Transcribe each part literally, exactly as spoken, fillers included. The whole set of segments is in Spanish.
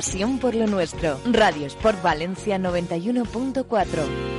Pasión por lo nuestro. Radio Sport Valencia noventa y uno punto cuatro.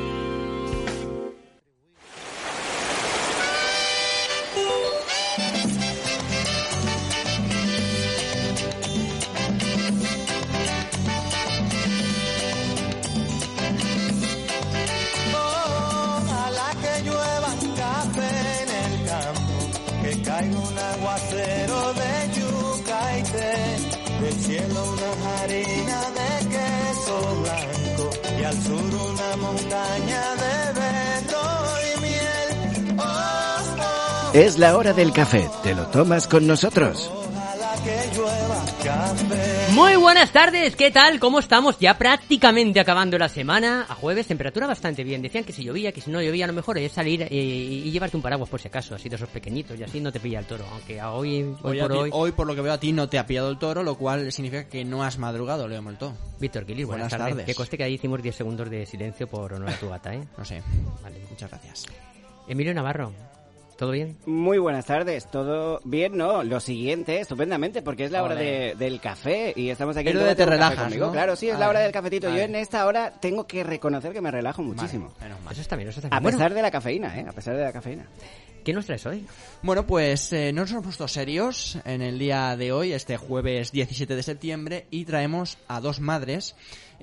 Ojalá que llueva café en el campo, que caiga un aguacero de yuca y té. Del cielo una harina de queso blanco y al sur una montaña de berro y miel. Oh, oh. Es la hora del café. ¿Te lo tomas con nosotros? Ojalá que llueva café. Muy buenas tardes, ¿qué tal? ¿Cómo estamos? Ya prácticamente acabando la semana. A jueves, temperatura bastante bien. Decían que si llovía, que si no llovía, lo mejor es salir eh, y llevarte un paraguas por si acaso, así de esos pequeñitos, y así no te pilla el toro. Aunque a hoy, hoy, Hoy, por ti- hoy... hoy, por lo que veo, a ti no te ha pillado el toro, lo cual significa que no has madrugado, Leo Moltó. Víctor Quilis, buenas, Buenas tardes. tardes. Que coste que ahí hicimos diez segundos de silencio por honor a tu gata, ¿eh? No sé. Vale. Muchas gracias. Emilio Navarro, ¿todo bien? Muy buenas tardes, todo bien, ¿no? Lo siguiente, estupendamente, porque es la hora de, del café y estamos aquí. Es en lo de Tómate te un café relajas, conmigo. ¿no? Claro, sí, es Ah, la hora del cafetito. vale. Yo en esta hora tengo que reconocer que me relajo muchísimo. Vale, menos mal. Eso está bien, eso está A bien. Bueno, pesar de la cafeína, ¿eh? A pesar de la cafeína. ¿qué nos traes hoy? Bueno, pues eh, nos hemos puesto serios en el día de hoy, este jueves diecisiete de septiembre, y traemos a dos madres,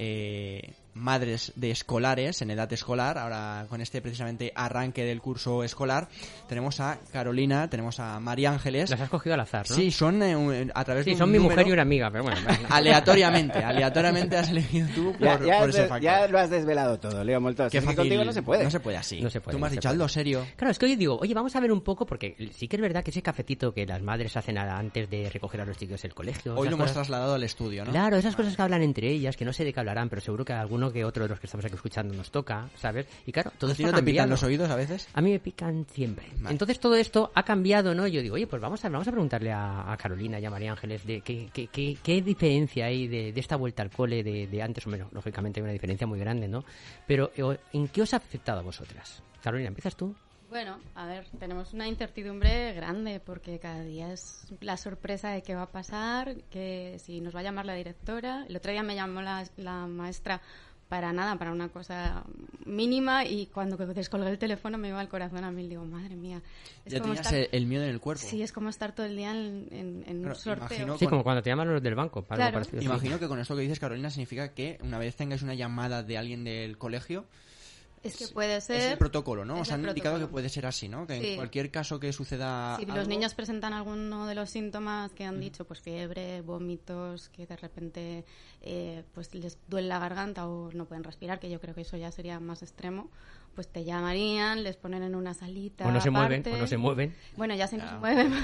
eh, madres de escolares, en edad escolar, ahora con este precisamente arranque del curso escolar. Tenemos a Carolina, tenemos a María Ángeles. Las has cogido al azar, ¿no? Sí, son eh, un- a través de Sí, un son mi número- mujer y una amiga, pero bueno. Aleatoriamente, aleatoriamente has elegido tú por, Ya, ya, por has ese de- factor. ya lo has desvelado todo, Leo Molto. Qué Es que fácil. contigo no se puede. No se puede así. No se puede, Tú me has no se dicho puede. algo serio. Claro, es que hoy digo, oye, vamos a ver un poco, porque sí que es verdad que ese cafetito que las madres hacen a- antes de recoger a los chicos del colegio... Hoy esas lo hemos cosas- trasladado al estudio, ¿no? Claro, esas cosas que hablan entre ellas, que no sé de qué hablarán, pero seguro que a alguno que otro de los que estamos aquí escuchando nos toca, ¿sabes? Y claro, todo ¿A esto ti no ha te pican cambiado. los oídos a veces? A mí me pican siempre. Vale. Entonces todo esto ha cambiado, ¿no? Yo digo, oye, pues vamos a, vamos a preguntarle a, a Carolina y a María Ángeles de qué, qué, qué, qué diferencia hay de, de esta vuelta al cole de, de antes o menos. Lógicamente hay una diferencia muy grande, ¿no? Pero eh, ¿en qué os ha afectado a vosotras? Carolina, ¿empiezas tú? Bueno, a ver, tenemos una incertidumbre grande porque cada día es la sorpresa de qué va a pasar, que si nos va a llamar la directora. El otro día me llamó la, la maestra para nada, para una cosa mínima, y cuando descolgué el teléfono me iba el corazón a mil. Digo, madre mía. Es Ya como tenías estar- el, el miedo en el cuerpo. Sí, es como estar todo el día en, en- en Claro, un sorteo. imagino- Sí, con- como cuando te llaman los del banco. Para Claro. algo parecido, sí. Imagino que con esto que dices, Carolina, significa que una vez tengáis una llamada de alguien del colegio, Es que puede es ser... el protocolo, ¿no? es Os el han indicado que protocolo. puede ser así, ¿no? Que Sí. en cualquier caso que suceda Si algo- los niños presentan alguno de los síntomas que han dicho, pues fiebre, vómitos, que de repente eh, pues les duele la garganta o no pueden respirar, que yo creo que eso ya sería más extremo, pues te llamarían, les ponen en una salita O no se mueven, aparte. o no se mueven. Bueno, ya se nos Claro. mueven.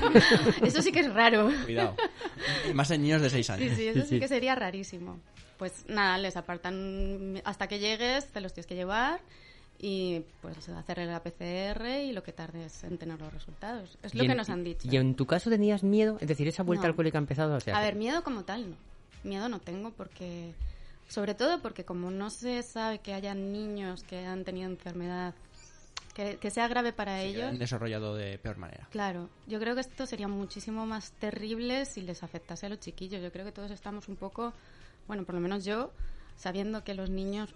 Eso sí que es raro. Cuidado. Y más en niños de seis Sí, años. sí, eso Sí, sí sí. que sería rarísimo. Pues nada, les apartan hasta que llegues, te los tienes que llevar y pues hacerle la P C R y lo que tardes en tener los resultados. Es lo Y que en- nos han dicho. ¿Y en tu caso tenías miedo? Es decir, esa vuelta No. al cole que ha empezado... O sea, A ver, miedo como tal no. Miedo no tengo porque... Sobre todo porque como no se sabe que haya niños que han tenido enfermedad que, que sea grave para Sí, que ellos... han desarrollado de peor manera. Claro, yo creo que esto sería muchísimo más terrible si les afectase a los chiquillos. Yo creo que todos estamos un poco, bueno, por lo menos yo, sabiendo que los niños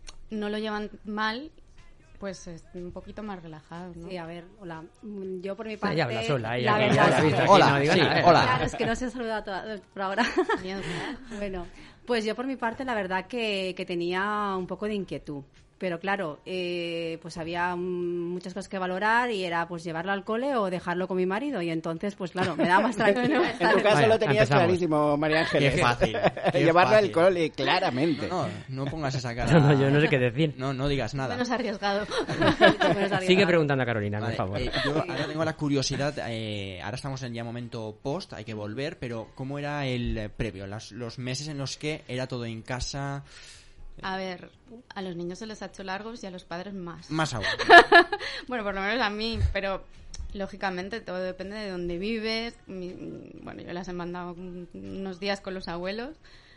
no lo llevan mal, pues es un poquito más relajados, ¿no? Sí, a ver, hola. Mm, Yo por mi ella parte... habla sola, la ella que ya verdad la ha es visto que- aquí, Hola, no diga sí, nada, ¿eh? hola. Claro, es que no se ha saludado toda- por ahora. Miedo. Bueno, pues yo por mi parte la verdad que, que tenía un poco de inquietud. Pero claro, eh, pues había mm, muchas cosas que valorar y era pues llevarlo al cole o dejarlo con mi marido. Y entonces, pues claro, me daba más tranquilo. En tu caso Vale, lo tenías empezamos. clarísimo, María Ángeles. Qué fácil, qué Llevarlo fácil. al cole, claramente. No, no, no pongas esa cara. No, no, yo no sé qué decir. No, no digas nada. Menos arriesgado. Sigue preguntando a Carolina, Vale, por favor. eh, yo ahora tengo la curiosidad, eh, ahora estamos en ya momento post, hay que volver, pero ¿cómo era el eh, previo? Las- los meses en los que era todo en casa, A ver, a los niños se les ha hecho largos y a los padres más. más aún. Bueno, por lo menos a mí, pero lógicamente todo depende de dónde vives. Mi- bueno, yo las he mandado unos días con los abuelos,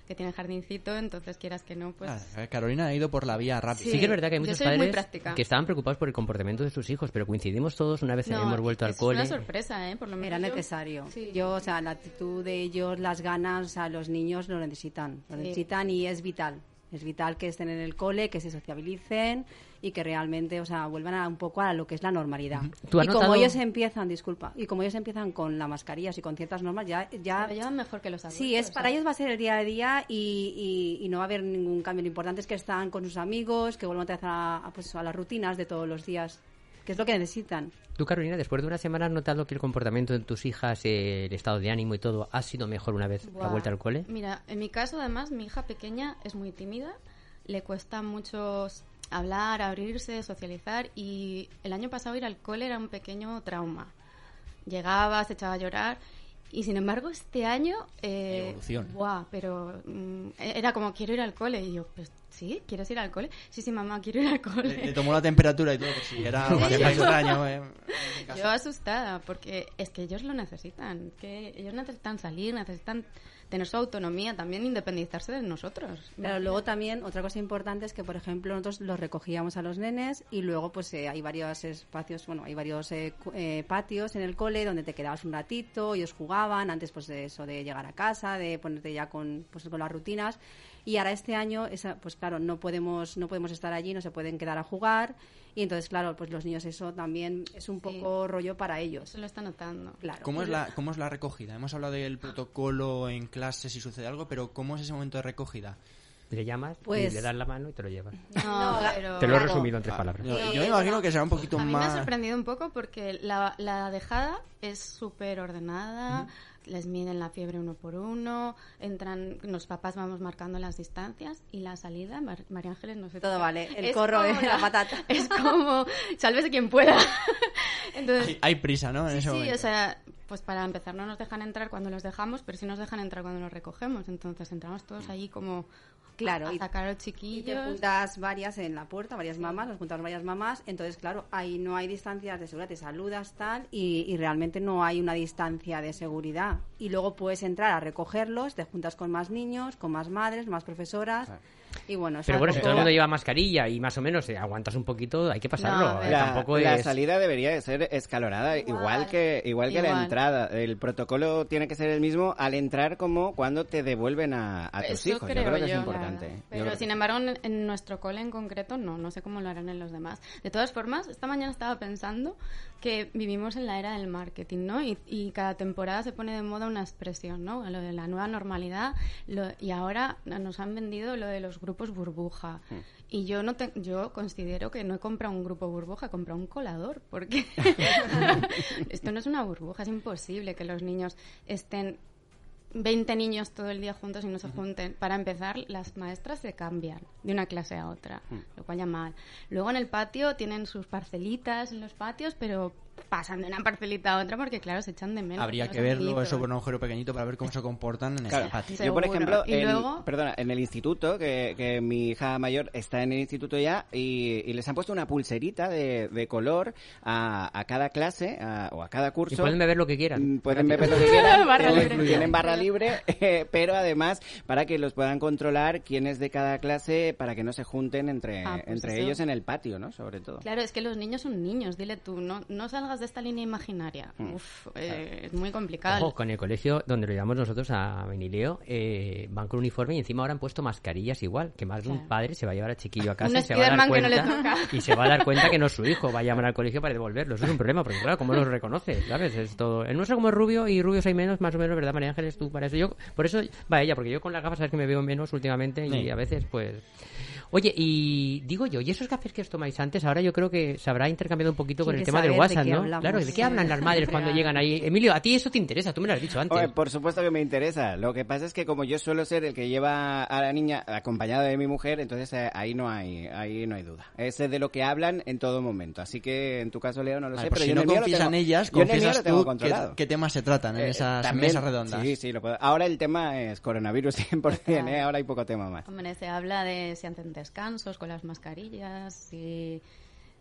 que tienen jardincito, entonces quieras que no, pues... Ah, Carolina ha ido por la vía rápida. Sí, sí que es verdad que hay muchos Yo soy muy padres práctica. que estaban preocupados por el comportamiento de sus hijos, pero coincidimos todos una vez No, hemos vuelto al es cole. una sorpresa, ¿eh? Por lo menos Era yo- necesario. Sí. Yo, o sea, la actitud de ellos, las ganas, o sea, los niños lo necesitan. Lo Sí. necesitan y es vital. Es vital que estén en el cole, que se sociabilicen y que realmente, o sea, vuelvan a un poco a lo que es la normalidad. ¿Tú has Y como notado- ellos empiezan, disculpa, y como ellos empiezan con las mascarillas y con ciertas normas, ya... ya Lo llevan mejor que los adultos. Sí, es para ¿sabes? ellos va a ser el día a día y, y- y no va a haber ningún cambio. Lo importante es que están con sus amigos, que vuelvan otra vez a, a, pues, a las rutinas de todos los días, que es lo que necesitan. Tú, Carolina, después de una semana has notado que el comportamiento de tus hijas, eh, el estado de ánimo y todo, ha sido mejor una vez la Buah. vuelta al cole. Mira, en mi caso, además, mi hija pequeña es muy tímida, le cuesta mucho s- hablar, abrirse, socializar, y el año pasado ir al cole era un pequeño trauma. Llegaba, se echaba a llorar, y sin embargo este año... Eh, Evolución. Buah, pero mm, era como, quiero ir al cole, y yo, pues sí, ¿quieres ir al cole? Sí, sí, mamá, quiero ir al cole. Le, le tomó la temperatura y todo, por si era algo así extraño. Eh, en mi caso. Yo asustada, porque es que ellos lo necesitan, que ellos necesitan salir, necesitan tener su autonomía, también independizarse de nosotros. Pero luego también otra cosa importante es que, por ejemplo, nosotros los recogíamos a los nenes y luego pues eh, hay varios espacios, bueno, hay varios eh, cu- eh, patios en el cole donde te quedabas un ratito, ellos jugaban antes pues de eso de llegar a casa, de ponerte ya con pues con las rutinas. Y ahora este año, esa, pues claro, no podemos no podemos estar allí, no se pueden quedar a jugar y entonces claro, pues los niños eso también es un Sí. poco rollo para ellos. Eso lo está notando. Claro. ¿Cómo es, la, ¿Cómo es la recogida? Hemos hablado del protocolo en clase si sucede algo, pero ¿cómo es ese momento de recogida? Le llamas Pues- y le das la mano y te lo llevas. No, pero... Te lo he claro. resumido en tres Ah, palabras. yo, yo me imagino que será un poquito A mí me ha más... sorprendido un poco porque la, la dejada es súper ordenada, les miden la fiebre uno por uno, entran, los papás vamos marcando las distancias y la salida, Mar- María Ángeles, no sé. Todo qué- vale, el es corro, como eh, la patata. Es como, sálvese quien pueda. Entonces, Hay, hay prisa, ¿no? En sí, ese sí, momento. o sea, pues para empezar no nos dejan entrar cuando los dejamos, pero sí nos dejan entrar cuando los recogemos. Entonces entramos todos allí como Claro, a, a y- sacar a los Y te chiquillos. juntas varias en la puerta, varias mamás, nos juntamos varias mamás, entonces claro, ahí no hay distancias de seguridad, te saludas tal y, y realmente no hay una distancia de seguridad. Y luego puedes entrar a recogerlos, te juntas con más niños, con más madres, más profesoras y bueno, es Pero bueno, si algo- todo el mundo lleva mascarilla y más o menos eh, aguantas un poquito, hay que pasarlo. No, a ver. eh, La, tampoco la es... salida debería de ser escalonada, igual, que igual que la igual. entrada. El protocolo tiene que ser el mismo al entrar como cuando te devuelven a, a tus Eso hijos. Yo creo que es la importante. verdad. Yo Pero creo sin que- embargo, en, en nuestro cole en concreto, no. No sé cómo lo harán en los demás. De todas formas, esta mañana estaba pensando que vivimos en la era del marketing, ¿no? Y, y cada temporada se pone de moda una expresión, ¿no? Lo de la nueva normalidad. Lo- y ahora nos han vendido lo de los grupos burbuja. Y yo no te- yo considero que no he comprado un grupo burbuja, he comprado un colador, porque esto no es una burbuja, es imposible que los niños estén veinte niños todo el día juntos y no se junten. Para empezar, las maestras se cambian de una clase a otra, lo cual ya mal. Luego en el patio tienen sus parcelitas en los patios, pero pasan de una parcelita a otra porque, claro, se echan de menos. Habría los que verlo amiguitos. eso por un agujero pequeñito para ver cómo se comportan en Claro. ese patio. Yo, por Seguro. ejemplo, Y en, luego- perdona, en el instituto, que, que mi hija mayor está en el instituto ya, y, y les han puesto una pulserita de, de color a, a cada clase a- o a cada curso. Y pueden beber lo que quieran. Mm, Pueden beber lo que quieran. Barra eh, libre. Tienen barra libre, eh, pero además para que los puedan controlar quién es de cada clase, para que no se junten entre, Ah, pues entre eso. ellos en el patio, ¿no? Sobre todo. Claro, es que los niños son niños, dile tú, no, no salgas de esta línea imaginaria. Uf, eh, es muy complicado. Ojo, con el colegio donde lo llevamos nosotros a Benileo, eh, van con uniforme y encima ahora han puesto mascarillas igual, que más de un Claro. padre se va a llevar al chiquillo a casa Un y se va a dar Spiderman que no le cuenta toca. y se va a dar cuenta que no es su hijo, va a llamar al colegio para devolverlo. Eso es un problema, porque claro, ¿cómo los reconoce? ¿Sabes? Es todo. El nuestro como es rubio y rubios hay menos, más o menos, ¿verdad, María Ángeles? Tú para eso. Yo, por eso va ella, porque yo con las gafas sabes que me veo menos últimamente y Sí. a veces pues... Oye, y digo yo, ¿y esos cafés que os tomáis antes? Ahora yo creo que se habrá intercambiado un poquito con Quiere el tema del saber de WhatsApp, qué ¿no? hablamos. Claro, ¿de qué hablan las madres cuando Real. llegan ahí? Emilio, a ti eso te interesa, tú me lo has dicho antes. Oye, por supuesto que me interesa. Lo que pasa es que como yo suelo ser el que lleva a la niña acompañada de mi mujer, entonces eh, ahí no hay ahí no hay duda. Es de lo que hablan en todo momento. Así que en tu caso, Leo, no lo Vale, sé, pues pero si yo no en el mío lo confiesan tengo- ellas, yo en el mío confiesas lo tengo tú qué, controlado. qué temas se tratan en Eh, esas también- mesas redondas. Sí, sí, lo puedo. Ahora el tema es coronavirus cien por ciento, ¿eh? Ahora hay poco tema más. Hombre, se habla de si hacen descansos con las mascarillas, si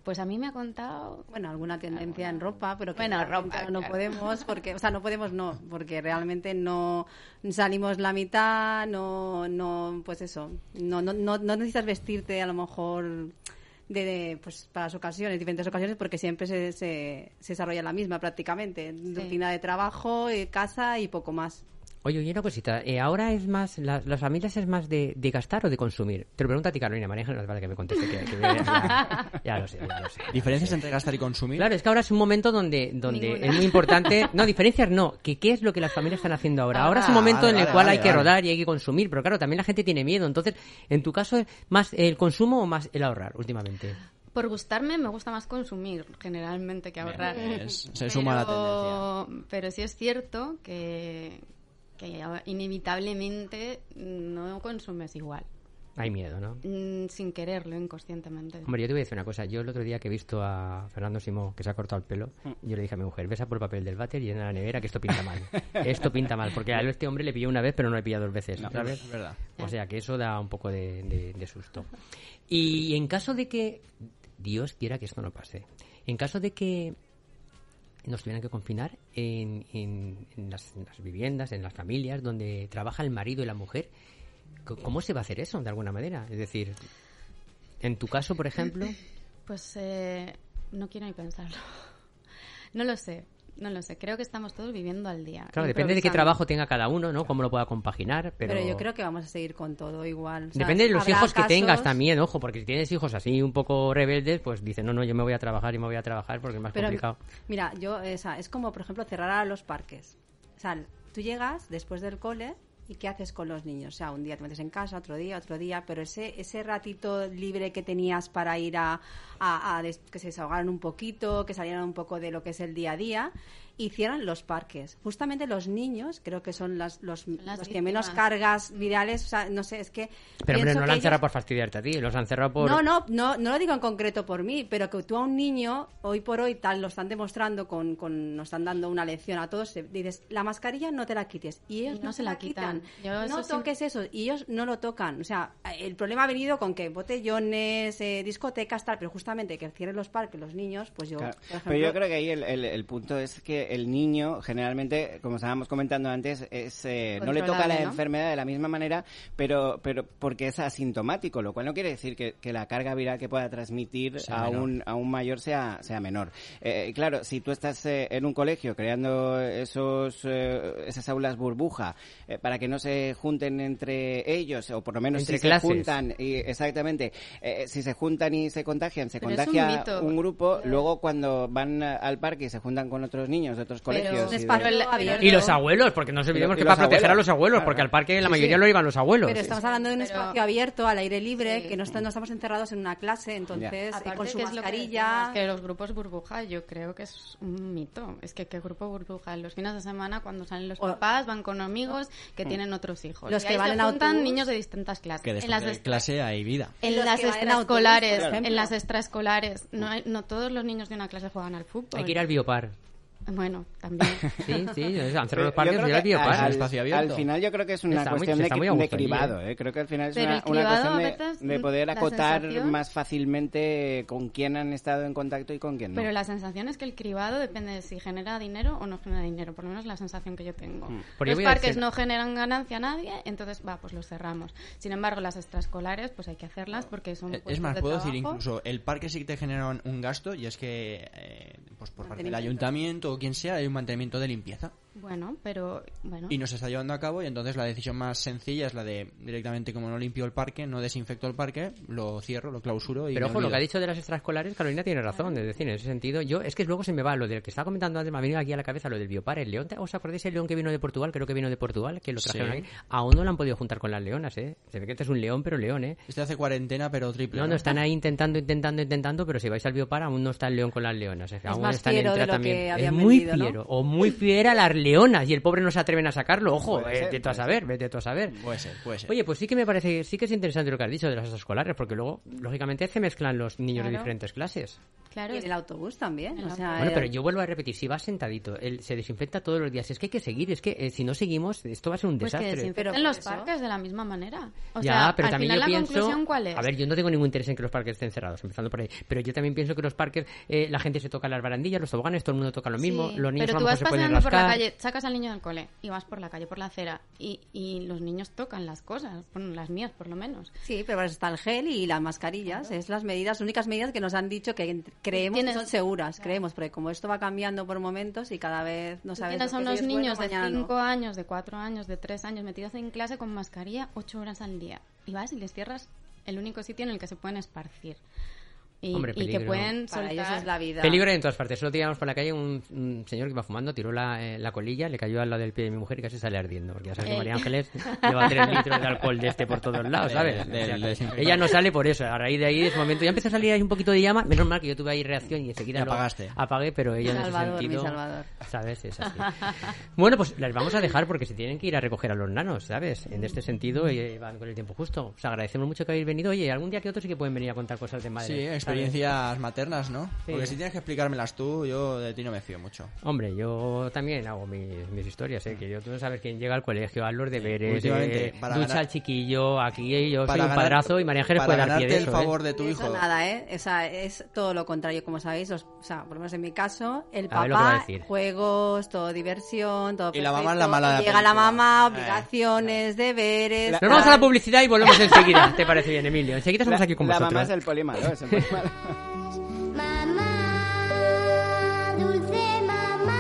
Pues a mí me ha contado... Bueno, alguna tendencia en ropa, pero que Bueno, ropa, no claro. podemos, porque, o sea, no podemos no, porque realmente no salimos la mitad, no, no, pues eso, no, no, no, no necesitas vestirte a lo mejor de, de, pues para las ocasiones, diferentes ocasiones, porque siempre se, se, se desarrolla la misma prácticamente, rutina de trabajo, eh, casa y poco más. Oye, oye, una cosita. Eh, ¿Ahora es más, la- las familias es más de, de gastar o de consumir? Te lo pregunto a ti, Carolina. María Ángel, no hace falta que me conteste. Que, que ya, ya lo sé, ya lo sé. ¿Diferencias entre gastar y consumir? Claro, es que ahora es un momento donde, donde Ninguna. es muy importante... No, diferencias no. Que ¿Qué es lo que las familias están haciendo ahora? Ah, Ahora es un momento vale, en el vale, cual vale, hay que vale. rodar y hay que consumir. Pero claro, también la gente tiene miedo. Entonces, en tu caso, ¿es más el consumo o más el ahorrar últimamente? Por gustarme, me gusta más consumir, generalmente, que ahorrar. Es- se suma la tendencia. Pero sí es cierto que, que inevitablemente no consumes igual, Hay miedo, ¿no? mm, sin quererlo, inconscientemente. Hombre, yo te voy a decir una cosa. Yo el otro día que he visto a Fernando Simó, que se ha cortado el pelo, yo le dije a mi mujer, ves a por el papel del váter y llena la nevera, que esto pinta mal. Esto pinta mal, porque a él este hombre le pilló una vez, pero no le pilla dos veces, No, ¿sabes? es verdad. O sea, que eso da un poco de, de- de susto. Y en caso de que, Dios quiera que esto no pase, en caso de que nos tuvieran que confinar en, en- en las, en las viviendas, en las familias, donde trabaja el marido y la mujer, c- ¿cómo se va a hacer eso, de alguna manera? Es decir, en tu caso, por ejemplo... Pues eh, no quiero ni pensarlo. No lo sé, no lo sé. Creo que estamos todos viviendo al día. Claro, depende de qué improvisando. trabajo tenga cada uno, ¿no? Cómo lo pueda compaginar, pero... Pero, yo creo que vamos a seguir con todo igual. O sea, Depende de los habrá hijos que casos- tengas también, ojo, porque si tienes hijos así un poco rebeldes, pues dicen, no, no, yo me voy a trabajar y me voy a trabajar porque es más Pero, complicado. mira, yo, o sea, es como, por ejemplo, cerrar a los parques. O sea, tú llegas después del cole y ¿qué haces con los niños? O sea, un día te metes en casa, otro día, otro día, pero ese ese ratito libre que tenías para ir a, a, a des- que se desahogaran un poquito, que salieran un poco de lo que es el día a día, hicieran los parques. Justamente los niños creo que son las, los, las los que menos víctimas. cargas virales, o sea, no sé, es que... Pero hombre, pienso no que lo han ellos- cerrado por fastidiarte a ti, los han cerrado por... No, no, no, no lo digo en concreto por mí, pero que tú a un niño, hoy por hoy, tal, lo están demostrando, con, con nos están dando una lección a todos, eh, dices, la mascarilla no te la quites. Y ellos Y no no, se la quitan. Yo no eso sí- toques eso, y ellos no lo tocan. O sea, el problema ha venido con que botellones, eh, discotecas, tal, pero justamente que cierren los parques los niños, pues yo, Claro. por ejemplo... Pero yo creo que ahí el, el- el punto es que el niño, generalmente, como estábamos comentando antes, es, eh, no le toca la Controlable, ¿no? enfermedad de la misma manera, pero, pero porque es asintomático, lo cual no quiere decir que, que la carga viral que pueda transmitir Sea a menor. un, a un mayor sea, sea menor. Eh, claro, si tú estás eh, en un colegio creando esos, eh, esas aulas burbuja eh, para que no se junten entre ellos, o por lo menos Entre si clases. se juntan, y, exactamente, eh, si se juntan y se contagian, se Pero es un contagia mito. un grupo, luego cuando van a- al parque y se juntan con otros niños de otros Pero colegios. un y de- espacio Pero el- abierto. Y los abuelos, porque no nos Y olvidemos lo- que y para los proteger a abuelos, los abuelos, claro. porque al parque la Sí, mayoría sí. lo iban los abuelos. Pero estamos hablando de un Pero- espacio abierto, al aire libre, Sí. que no, está- no estamos encerrados en una clase, entonces, eh, Aparte con su que es lo que mascarilla... decimos, que los grupos burbuja yo creo que es un mito. Es que qué grupo burbuja. Los fines de semana cuando salen los O- papás van con amigos que tienen otros hijos. Los Y que ahí van se en juntan autobús. niños de distintas clases. Que en después las de est- clase hay vida. en Los las que van en extraescolares, autobús, por en ejemplo. las extraescolares, no, hay- no todos los niños de una clase juegan al fútbol. Hay que ir al biopar. Bueno, también. Sí, sí, han cerrado Pero los parques yo y creo ir al que biopar. al- al, espacio abierto. al final yo creo que es una Está muy- cuestión se de, está muy a de gusto allí, cribado, ¿eh? ¿eh? Creo que al final es Pero una, el una cribado, cuestión a de, veces, de poder la acotar sensación- más fácilmente con quién han estado en contacto y con quién no. Pero la sensación es que el cribado depende de si genera dinero o no genera dinero. Por lo menos la sensación que yo tengo. Pero yo Los voy a parques decir- no generan ganancia a nadie, entonces va, pues los cerramos. Sin embargo, las extraescolares, pues hay que hacerlas porque son Eh, Es puestos más, de puedo decir trabajo. incluso, el parque sí que te genera un, un gasto y es que, eh, pues por parte del Mantenimiento. ayuntamiento o quien sea, hay un mantenimiento de limpieza. Bueno, pero bueno. Y no se está llevando a cabo y entonces la decisión más sencilla es la de directamente, como no limpio el parque, no desinfecto el parque, lo cierro, lo clausuro y Pero me ojo, lo que olvido. ha dicho de las extraescolares, Carolina tiene razón. Es decir, en ese sentido, yo es que luego se me va lo del que estaba comentando antes, me ha venido aquí a la cabeza lo del biopar, el león. ¿Os acordáis el león que vino de Portugal? Creo que vino de Portugal, que lo trajeron Sí. aquí. Aún no lo han podido juntar con las leonas, ¿eh? Se ve que este es un león, pero león, ¿eh? Este hace cuarentena, pero triple. No, no, están ahí intentando, intentando, intentando, pero si vais al biopar aún no está el león con las leonas. ¿eh? Aún más están en fiero de lo tratamiento. que Es habían muy vendido, ¿no? fiero, o muy fiera las leonas, y el pobre no se atreven a sacarlo. Ojo, Puede ser, vete tú a puede saber, vete tú a saber. Puede ser, puede ser. Oye, pues sí que me parece, sí que es interesante lo que has dicho de las escolares, porque luego, lógicamente, se mezclan los niños de Claro. diferentes clases. Claro. Y en el autobús también. O sea, Bueno, el- pero yo vuelvo a repetir, si vas sentadito, él se desinfecta todos los días. Es que hay que seguir, es que eh, si no seguimos, esto va a ser un Pues que desastre. desinfecten Pero los por eso- parques de la misma manera. O ya, sea, pero al también final yo la pienso, conclusión, ¿cuál es? a ver, yo no tengo ningún interés en que los parques estén cerrados, empezando por ahí, pero yo también pienso que los parques, eh, la gente se toca las barandillas, los toboganes, todo el mundo toca lo mismo, Sí, los niños pero a tú lo mejor vas se pueden paseando por la rascar. calle, sacas al niño del cole y vas por la calle, por la acera, y, y los niños tocan las cosas, bueno, las mías por lo menos. Sí, pero está el gel y las mascarillas. Es las medidas, las únicas medidas que nos han dicho que creemos que Tienes- son seguras. Creemos, porque como esto va cambiando por momentos y cada vez no Tú sabes... tienes lo a que unos es bueno, niños de mañana no. cinco años, de cuatro años, de tres años metidos en clase con mascarilla ocho horas al día. Y vas y les cierras el único sitio en el que se pueden esparcir. Y, Hombre, y que peligro. pueden Para soltar... ellos es la vida. Peligro en todas partes. Solo íbamos por la calle un, un señor que iba fumando, tiró la, eh, la colilla, le cayó al lado del pie de mi mujer y casi sale ardiendo. Porque ya sabes que Eh. María Ángeles lleva tres litros de alcohol de este por todos lados, ¿sabes? Del- del O sea, desinfectante. ella no sale por eso. A raíz de ahí, de ese momento, ya empezó a salir ahí un poquito de llama. Menos mal que yo tuve ahí reacción y enseguida Y lo apagaste. apagué, pero ella en ese Salvador, mi sentido... Salvador. ¿Sabes? Es así. Bueno, pues las vamos a dejar porque se tienen que ir a recoger a los nanos, ¿sabes? En este sentido, eh, van con el tiempo justo. Os agradecemos mucho que habéis venido. Oye, algún día que otro sí que pueden venir a contar cosas de madre. Sí, ¿sabes? experiencias maternas, ¿no? Sí. Porque si tienes que explicármelas tú, yo de ti no me fío mucho. Hombre, yo también hago mis, mis historias, ¿eh? Que yo, tú no sabes quién llega al colegio, a los deberes, Últimamente, eh, para ducha ganar- al chiquillo, aquí yo soy Para un ganar- padrazo y María Ángeles para puede dar pie ganarte de el eso, favor ¿eh? de tu Eso hijo. nada, ¿eh? O sea, es todo lo contrario, como sabéis. Los- o sea, por lo menos en mi caso, el A ver lo que va a papá, decir. juegos, todo diversión, todo Y la mamá perfecto, es la mala de la y llega la película. mamá, Eh. obligaciones, deberes... Nos vamos a la publicidad y volvemos enseguida. ¿Te parece bien, Emilio? Enseguida estamos La, aquí con la vosotros. mamá es el polimalo, es el polimalo. Mamá, dulce mamá.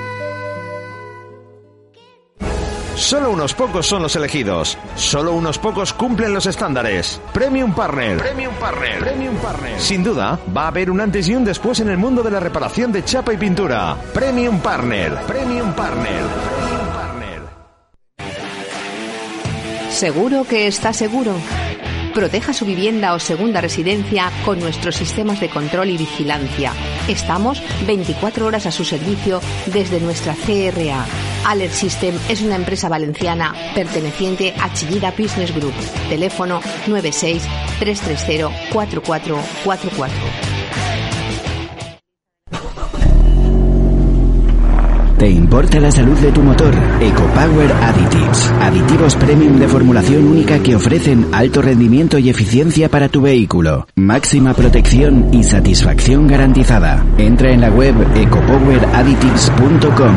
Solo unos pocos son los elegidos. Solo unos pocos cumplen los estándares. Premium Partner. Premium Partner. Premium Partner. Sin duda, va a haber un antes y un después en el mundo de la reparación de chapa y pintura. Premium Partner. Premium Partner. Premium Partner. ¿Seguro que está seguro? Proteja su vivienda o segunda residencia con nuestros sistemas de control y vigilancia. Estamos veinticuatro horas a su servicio desde nuestra C R A. Alert System es una empresa valenciana perteneciente a Chillida Business Group. Teléfono nueve seis tres tres cero cuatro cuatro cuatro cuatro. ¿Te importa la salud de tu motor? EcoPower Additives. Aditivos premium de formulación única que ofrecen alto rendimiento y eficiencia para tu vehículo. Máxima protección y satisfacción garantizada. Entra en la web ecopower additives punto com.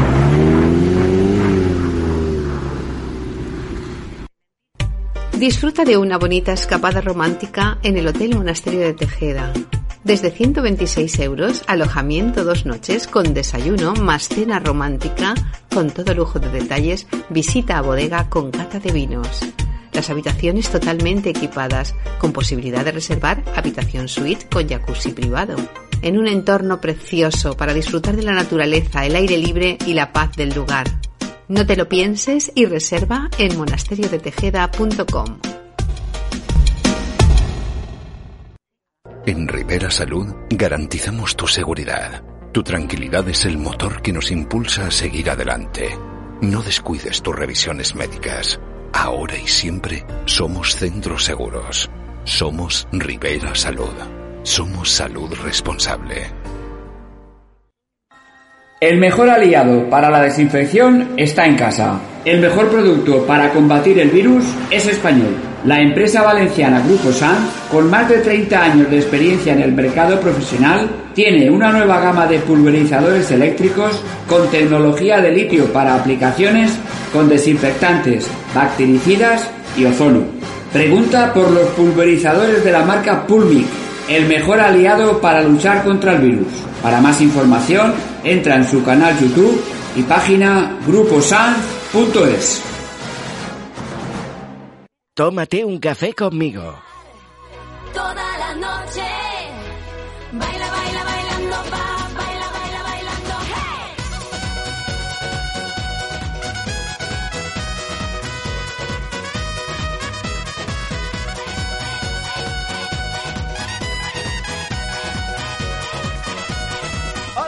Disfruta de una bonita escapada romántica en el Hotel Monasterio de Tejeda. Desde ciento veintiséis euros, alojamiento dos noches con desayuno más cena romántica con todo lujo de detalles, visita a bodega con cata de vinos. Las habitaciones totalmente equipadas, con posibilidad de reservar habitación suite con jacuzzi privado. En un entorno precioso para disfrutar de la naturaleza, el aire libre y la paz del lugar. No te lo pienses y reserva en monasterio de tejeda punto com. En Rivera Salud garantizamos tu seguridad. Tu tranquilidad es el motor que nos impulsa a seguir adelante. No descuides tus revisiones médicas. Ahora y siempre somos centros seguros. Somos Rivera Salud. Somos salud responsable. El mejor aliado para la desinfección está en casa. El mejor producto para combatir el virus es español. La empresa valenciana Grupo Sanz, con más de treinta años de experiencia en el mercado profesional, tiene una nueva gama de pulverizadores eléctricos con tecnología de litio para aplicaciones con desinfectantes, bactericidas y ozono. Pregunta por los pulverizadores de la marca Pulmic, el mejor aliado para luchar contra el virus. Para más información, entra en su canal YouTube y página grupo sanz punto es. Tómate un café conmigo. Toda la noche. Baila, baila, bailando, va, baila, baila, bailando, hey. ¡Ole!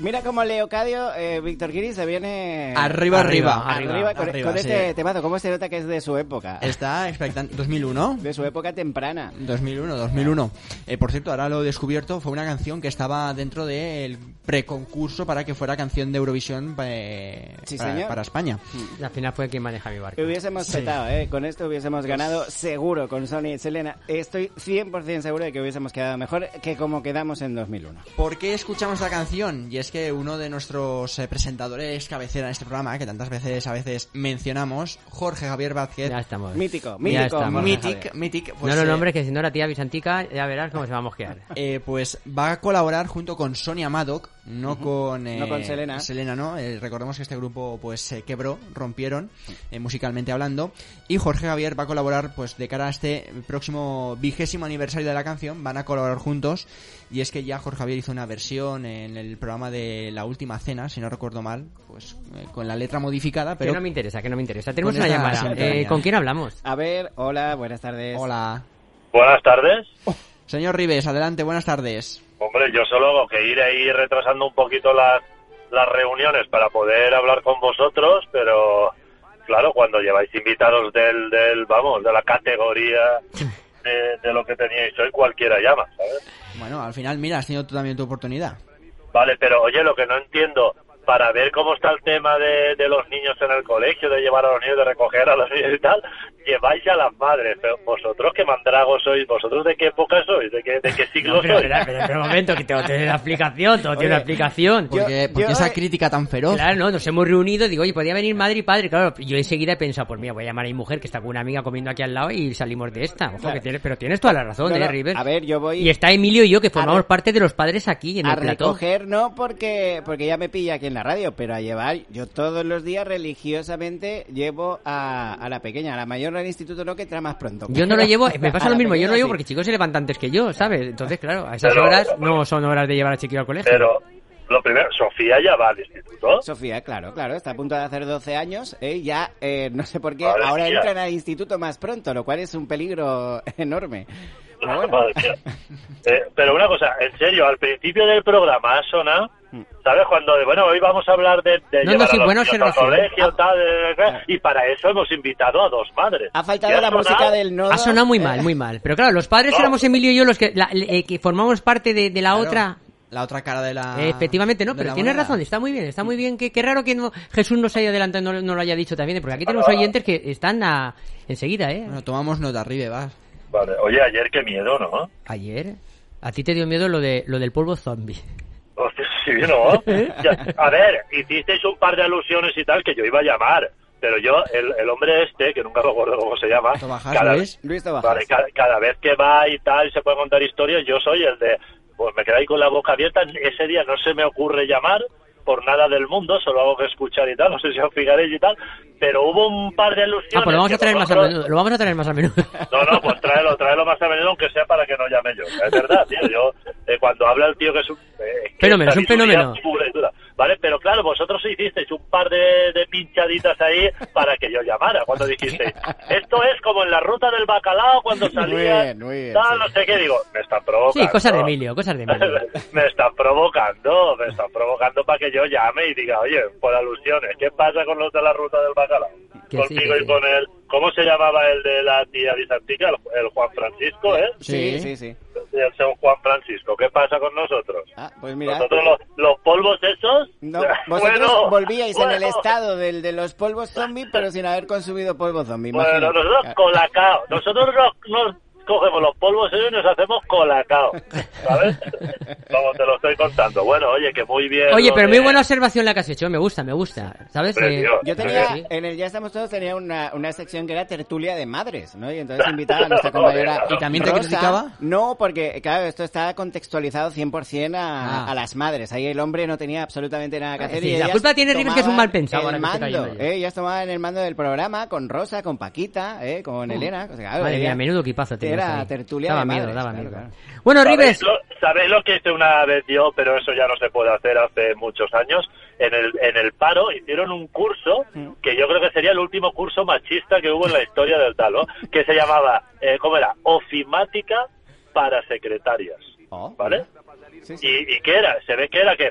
Mira cómo Leocadio, eh, Víctor Giri se viene... Arriba, arriba. Arriba, arriba con, arriba, con sí. este temazo. ¿Cómo se nota que es de su época? Está expectante. ¿dos mil uno? De su época temprana. dos mil uno, dos mil uno. Eh, por cierto, ahora lo he descubierto, fue una canción que estaba dentro del preconcurso para que fuera canción de Eurovisión eh, Sí, para, señor. para España. Y al final fue quien maneja mi barco. Hubiésemos Sí. petado, ¿eh? Con esto hubiésemos ganado seguro con Sony y Selena. Estoy cien por ciento seguro de que hubiésemos quedado mejor que como quedamos en dos mil uno. ¿Por qué escuchamos la canción? Y es que uno de nuestros eh, presentadores cabecera en este programa, que tantas veces a veces mencionamos, Jorge Javier Vázquez. Ya estamos. Mítico, Ya mítico. estamos. Mític, mític. Pues, no, no, eh, no, hombre, que si no la tía Visantica, ya verás cómo se va a mosquear. Eh, pues va a colaborar junto con Sonia Maddock, no Ujú. con eh, No con Selena. Selena, no. Eh, recordemos que este grupo pues se quebró, rompieron, eh, musicalmente hablando. Y Jorge Javier va a colaborar pues de cara a este próximo vigésimo aniversario de la canción. Van a colaborar juntos. Y es que ya Jorge Javier hizo una versión en el programa de La Última Cena, si no recuerdo mal, pues eh, con la letra modificada, pero... Que no me interesa, que no me interesa. Tenemos Con una esta llamada. sintonía. Eh, ¿Con quién hablamos? A ver, hola, buenas tardes. Hola. Buenas tardes. Señor Ribes, adelante, buenas tardes. Hombre, yo solo hago que ir ahí retrasando un poquito las, las reuniones para poder hablar con vosotros, pero claro, cuando lleváis invitados del, del vamos, de la categoría de, de lo que teníais hoy, cualquiera llama, ¿sabes? Bueno, al final, mira, has tenido tú también tu oportunidad. Vale, pero oye, lo que no entiendo, para ver cómo está el tema de, de los niños en el colegio, de llevar a los niños, de recoger a los niños y tal, lleváis a las madres. Pero vosotros, ¿qué mandragos sois? ¿Vosotros de qué época sois? ¿De qué, de qué siglo No, pero, sois? espera, espera, espera un momento, que todo tiene una explicación, todo tiene una explicación. ¿Por qué, por qué esa crítica tan feroz? Claro, no, nos hemos reunido y digo, oye, podía venir madre y padre. Claro, yo enseguida he pensado, pues mira, voy a llamar a mi mujer que está con una amiga comiendo aquí al lado y salimos de esta. Ojo, Claro. que tienes, pero tienes toda la razón, No, ¿eh, no, River? a ver, yo voy... Y está Emilio y yo, que formamos a re- parte de los padres aquí en A el plató. recoger no porque porque ya me pilla aquí en la radio, pero a llevar, yo todos los días religiosamente llevo a, a la pequeña, a la mayor al instituto no, que entra más pronto. Yo no lo llevo, me pasa A lo la mismo, yo no lo pequeña llevo sí. porque chicos se levantan antes que yo, ¿sabes? Entonces, claro, a esas Pero- horas no son horas de llevar a chiquillo al colegio. Pero, lo primero, Sofía ya va al instituto. Sofía, claro, claro, está a punto de hacer doce años, ¿eh? Ya, eh, no sé por qué, Madre ahora mía. entran al instituto más pronto, lo cual es un peligro enorme. Pero bueno. Madre mía. Eh, pero una cosa, en serio, al principio del programa ha sonado, ¿sabes? Cuando, bueno, hoy vamos a hablar de, de No, no, llevar sí, a los buena niños al observación. colegio, tal, eh, eh, y para eso hemos invitado a dos madres. Ha Y faltado ha la sonado- música del nodo. Ha sonado muy mal, muy mal. Pero claro, los padres No. éramos Emilio y yo los que, la- eh, que formamos parte de, de la Claro, otra... La otra cara de la... Eh, efectivamente, no, de pero la tienes moneda. razón, está muy bien, está muy bien. Que, qué raro que no, Jesús no se haya adelantado y no, no lo haya dicho también, porque aquí tenemos oyentes que están a, enseguida, ¿eh? Bueno, tomamos nota, Ribe, vas. Vale, oye, ayer qué miedo, ¿no? Ayer, a ti te dio miedo lo de lo del polvo zombie. Hostia, sí, ¿no? Ya, a ver, hicisteis un par de alusiones y tal que yo iba a llamar, pero yo, el, el hombre este, que nunca me acuerdo cómo se llama, Tobajas, cada, Luis. Luis Tobajas. vale, cada, cada vez que va y tal, se puede contar historias, yo soy el de, pues me quedé ahí con la boca abierta, ese día no se me ocurre llamar por nada del mundo, solo hago que escuchar y tal, no sé si os fijaréis y tal, pero hubo un par de alusiones... Ah, pues lo vamos a que traer más a vosotros- menudo, lo vamos a traer más a menudo. No, no, pues tráelo, tráelo más a menudo, aunque sea para que no llame yo. Es verdad, tío, yo, eh, cuando habla el tío que es un... Eh, que Fenómeno, es un sabiduría fenómeno. pura y dura. Vale, pero claro, vosotros hicisteis un par de, de pinchaditas ahí para que yo llamara, cuando dijisteis, esto es como en la ruta del bacalao, cuando salía... bien, muy bien, tal, sí. no sé qué, digo, me están provocando. Sí, cosas de Emilio, cosas de Emilio. me están provocando, me están provocando para que yo llame y diga, oye, por alusiones, ¿qué pasa con los de la ruta del bacalao? Que sí, Contigo que y sí. con él. ¿Cómo se llamaba el de la tía Bizantica? El, el Juan Francisco, ¿eh? Sí, sí, sí. El San Juan Francisco. ¿Qué pasa con nosotros? Ah, pues mira. Nosotros los, los polvos esos... No, vosotros bueno, volvíais en el bueno. estado del de los polvos zombie, pero sin haber consumido polvo zombie. Bueno, imagino. nosotros colacao. Nosotros nos, nos cogemos los polvos esos y nos hacemos colacao. ¿Sabes? Como te lo estoy contando. Bueno, oye, que muy bien. Oye, lo pero de- muy buena observación la que has hecho, me gusta, me gusta, ¿sabes? Hombre, Eh, tío, Yo tenía, sí. en el Ya Estamos Todos tenía una, una sección que era tertulia de madres, ¿no? Y entonces invitaba a nuestra compañera ¿Y también te Rosa. criticaba? No, porque, claro, esto está contextualizado cien por ciento a, Ah. a las madres. Ahí el hombre no tenía absolutamente nada que hacer. Sí, y la ellas culpa tiene River, que es un tomaban mal pensado, el ahora que estoy mando, cayendo yo. ¿eh? Ellas tomaban el mando del programa con Rosa, con Paquita, ¿eh? Con Elena. O sea, claro, Madre ella- mía, menudo equipazo tenías Era ahí. tertulia Daba de miedo, madres, daba claro, miedo. claro. Bueno, ¿Sabéis Rives, lo, ¿Sabéis lo que hice una vez yo, pero eso ya no se puede hacer hace muchos años? En el, en el paro hicieron un curso que yo creo que sería el último curso machista que hubo en la historia del tal, ¿no? Que se llamaba, eh, ¿cómo era? Ofimática para secretarias, Oh, ¿vale? sí, sí. ¿Y, ¿Y qué era? Se ve que era que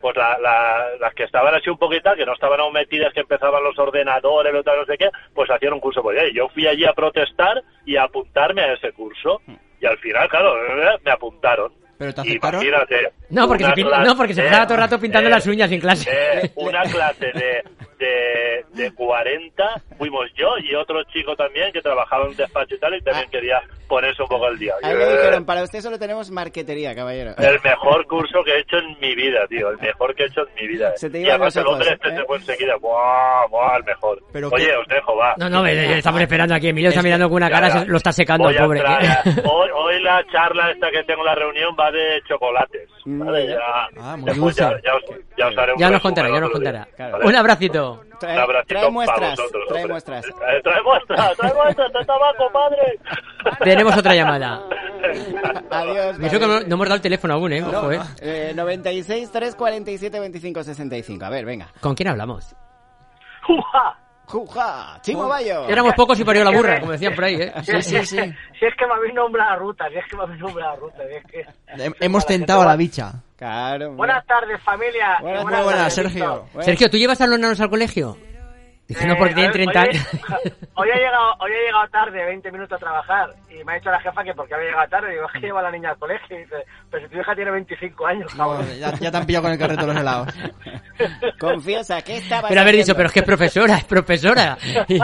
pues la, la, las que estaban así un poquito, que no estaban aún metidas, que empezaban los ordenadores, lo tal, no sé qué, pues hacían un curso. Pues, yo fui allí a protestar y a apuntarme a ese curso. Y al final, claro, me apuntaron. ¿Pero te aceptaron? Imagínate, No, porque se, pin- clase, no, porque se pasaba todo el rato pintando eh, las uñas en clase. eh, una clase de, de, de cuarenta, fuimos yo y otro chico también que trabajaba en un despacho y tal, y también quería ponerse un poco al día. Ahí me dijeron, para usted solo tenemos marquetería, caballero. El mejor curso que he hecho en mi vida, tío. El mejor que he hecho en mi vida. Se te y iban además los el ojos, hombre este ¿eh? se fue enseguida. ¡Buah, buah, el mejor! Pero Oye, qué- os dejo, va. No, no, eh, estamos esperando aquí. Emilio está Es que- mirando con una Ya, cara, ya. se- lo está secando Voy el a pobre. entrar. Hoy, hoy la charla esta que tengo en la reunión va de chocolates. ¿vale? Ya, Ah, muy después dulce. ya, ya os, ya os haré un Ya nos resumen contará, ya nos otro día, contará. ¿vale? Un abracito. Trae, Un abracito trae para muestras, vosotros, trae hombre. muestras. Eh, trae muestras, trae muestras de tabaco, padre. Tenemos otra llamada. Adiós. Y eso que vale. no, no hemos dado el teléfono aún, ¿eh? Ojo, ¿eh? Eh, noventa y seis, trescientos cuarenta y siete, veinticinco sesenta y cinco. A ver, venga. ¿Con quién hablamos? ¡Juja! ¡Juja! ¡Chimo Bayo! Éramos pocos y parió la burra, como decían por ahí, ¿eh? Sí, sí, sí. Si es que me habéis nombrado la ruta, si es que me habéis nombrado la ruta. Si es que... Hem- Hemos tentado a la bicha. Claro. Buenas tardes, familia. y Buenas, Muy buenas, tardes, Sergio. Víctor. Sergio, ¿tú llevas a los nanos al colegio? Dice, no, porque Eh, tienen hoy- treinta hoy- años. Hoy he llegado, hoy he llegado tarde, veinte minutos a trabajar, y me ha dicho la jefa que porque había llegado tarde, digo, es que lleva a la niña al colegio, y dice, pero si tu hija tiene veinticinco años, No, cabrón. ya, ya te han pillado con el carrito de los helados. Confiesa, ¿qué estabas Pero haber dicho, haciendo? pero es que es profesora, es profesora. Y,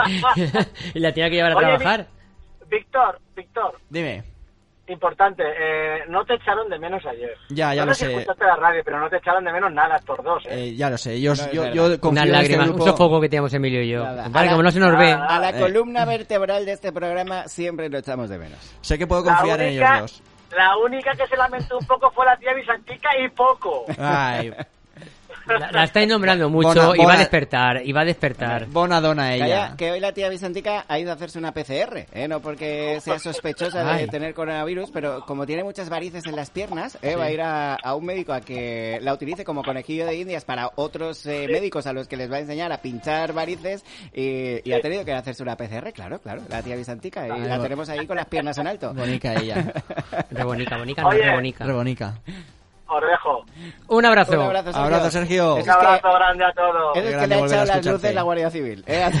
y la tenía que llevar a Oye, trabajar. Víctor, Víctor, Dime. importante, eh, no te echaron de menos ayer. Ya, ya no lo sé si sé. escuchaste la radio, pero no te echaron de menos nada estos dos, ¿eh? Eh, ya lo sé. Yo, No, es yo, verdad. yo confío Unas en este lágrimas, grupo. un sofoco que teníamos Emilio y yo. Nada. Compadre, A como la- no se nos ve. A la Eh. columna vertebral de este programa siempre lo echamos de menos. Sé que puedo La confiar en única- ellos dos. La única que se lamentó un poco fue la tía Visantica y poco. Ay, La, la estáis nombrando mucho Bona- y va bona- a despertar, y va a despertar. bona dona ella. Calla, que hoy la tía Visantica ha ido a hacerse una P C R, ¿eh? No porque sea sospechosa de Ay. tener coronavirus, pero como tiene muchas varices en las piernas, ¿eh? va a ir a, a un médico a que la utilice como conejillo de indias para otros eh, médicos a los que les va a enseñar a pinchar varices y, y ha tenido que hacerse una P C R, claro, claro, la tía Visantica, y Ay, la bo- tenemos ahí con las piernas en alto. Bonica ella. Re bonita, bonita, no, Oye. re bonita. Re bonica. Os dejo. Un abrazo. Un abrazo, Sergio. Abrazo, Sergio. Eso Un es que- abrazo grande a todos. Eso es que Grande le ha volver a echado las escucharte. luces la Guardia Civil. ¿eh?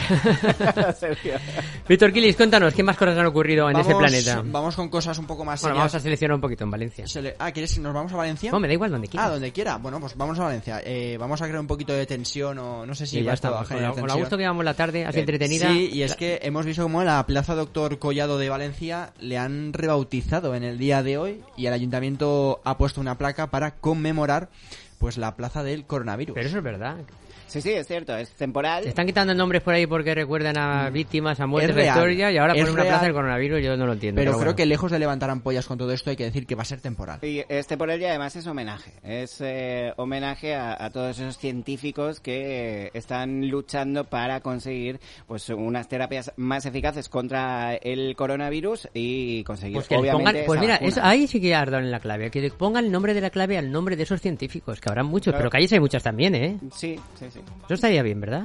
Sergio. Víctor Quilis, cuéntanos, ¿qué más cosas han ocurrido en ese planeta? Vamos con cosas un poco más Bueno, serias. vamos a seleccionar un poquito en Valencia. Se le- Ah, ¿quieres que nos vamos a Valencia? No, me da igual donde quieras. Ah, donde quiera. Bueno, pues vamos a Valencia. Eh, vamos a crear un poquito de tensión o no sé si Y va ya esto a estamos. Con generar la, con la tensión. gusto que llevamos la tarde, así Eh, entretenida. Sí, y es que hemos visto como la Plaza Doctor Collado de Valencia le han rebautizado en el día de hoy y el ayuntamiento ha puesto una placa para conmemorar pues la plaza del coronavirus. Pero eso es verdad. Sí, sí, es cierto, es temporal. Se están quitando nombres por ahí porque recuerdan a víctimas, a muertes Es de la real, historia y ahora es ponen una real. plaza del coronavirus, yo no lo entiendo. Pero, Pero, creo bueno. que lejos de levantar ampollas con todo esto hay que decir que va a ser temporal. Y es temporal y además es homenaje. Es eh, homenaje a, a todos esos científicos que eh, están luchando para conseguir pues unas terapias más eficaces contra el coronavirus y conseguir Pues, que les obviamente pongan- pues esa mira, vacuna. eso- ahí sí que has dado en la clave. Que le pongan el nombre de la clave al nombre de esos científicos, que habrán muchos, Claro. pero calles hay muchas también, ¿eh? Sí, sí, sí. Eso estaría bien, ¿verdad?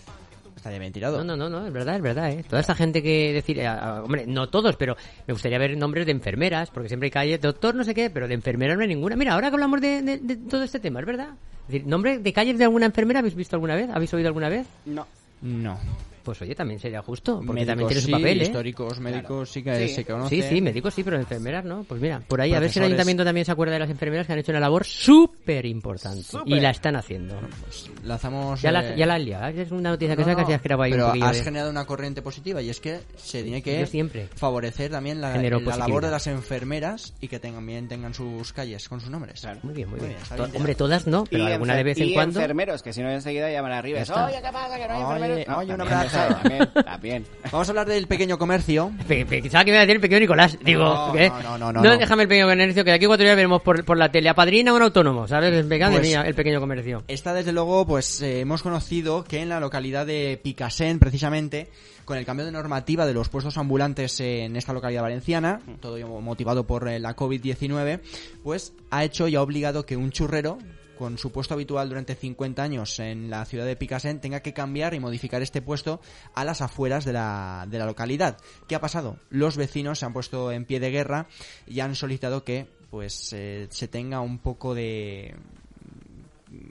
Está bien tirado. No, no, no, no, es verdad, es verdad, ¿eh? Toda esta gente que decir, eh, ah, hombre, no todos, pero me gustaría ver nombres de enfermeras, porque siempre hay calles, doctor no sé qué, pero de enfermera no hay ninguna. Mira, ahora que hablamos de, de- de todo este tema, es verdad. Es decir, nombre de calles de alguna enfermera, ¿habéis visto alguna vez? ¿Habéis oído alguna vez? No. No. Pues oye, también sería justo, porque Médicos también tiene su sí, papel, ¿eh? históricos, médicos sí que Sí. se conocen. Sí, sí, médicos sí, pero enfermeras no. Pues mira, por ahí a ver si el Profesores. ayuntamiento también se acuerda de las enfermeras que han hecho una labor súper importante. Súper. Y la están haciendo. Lanzamos... Ya la, eh, ya la has liado, ¿eh? Es una noticia que no, sacas no, y has creado ahí pero un poquillo has de... generado una corriente positiva y es que se tiene que Yo siempre favorecer también la, genero la labor positividad. de las enfermeras y que también tengan sus calles con sus nombres. Muy bien, muy bien. está To- bien Hombre, todas no, pero y alguna de enfer- vez en y cuando... enfermeros, que si no enseguida llaman arriba. Ya Es, está. oye, ¿qué pasa? Que no hay Oye, enfermeros. No, oye, un también, abrazo. También, también. Vamos a hablar del pequeño comercio. Pe- pe- Pensaba que me iba a decir el pequeño Nicolás. Digo, No, ¿qué? no, no, no, no, no. déjame el pequeño comercio, que de aquí a cuatro días veremos por, por la tele. Apadrina a un autónomo, ¿sabes? Venga, de Pues- mía, el pequeño comercio. Esta, desde luego, pues eh, hemos conocido que en la localidad de Picasen, precisamente, con el cambio de normativa de los puestos ambulantes en esta localidad valenciana, todo ello motivado por eh, la covid diecinueve, pues ha hecho y ha obligado que un churrero, con su puesto habitual durante cincuenta años en la ciudad de Picasen, tenga que cambiar y modificar este puesto a las afueras de la, de la localidad. ¿Qué ha pasado? Los vecinos se han puesto en pie de guerra y han solicitado que pues eh, se tenga un poco de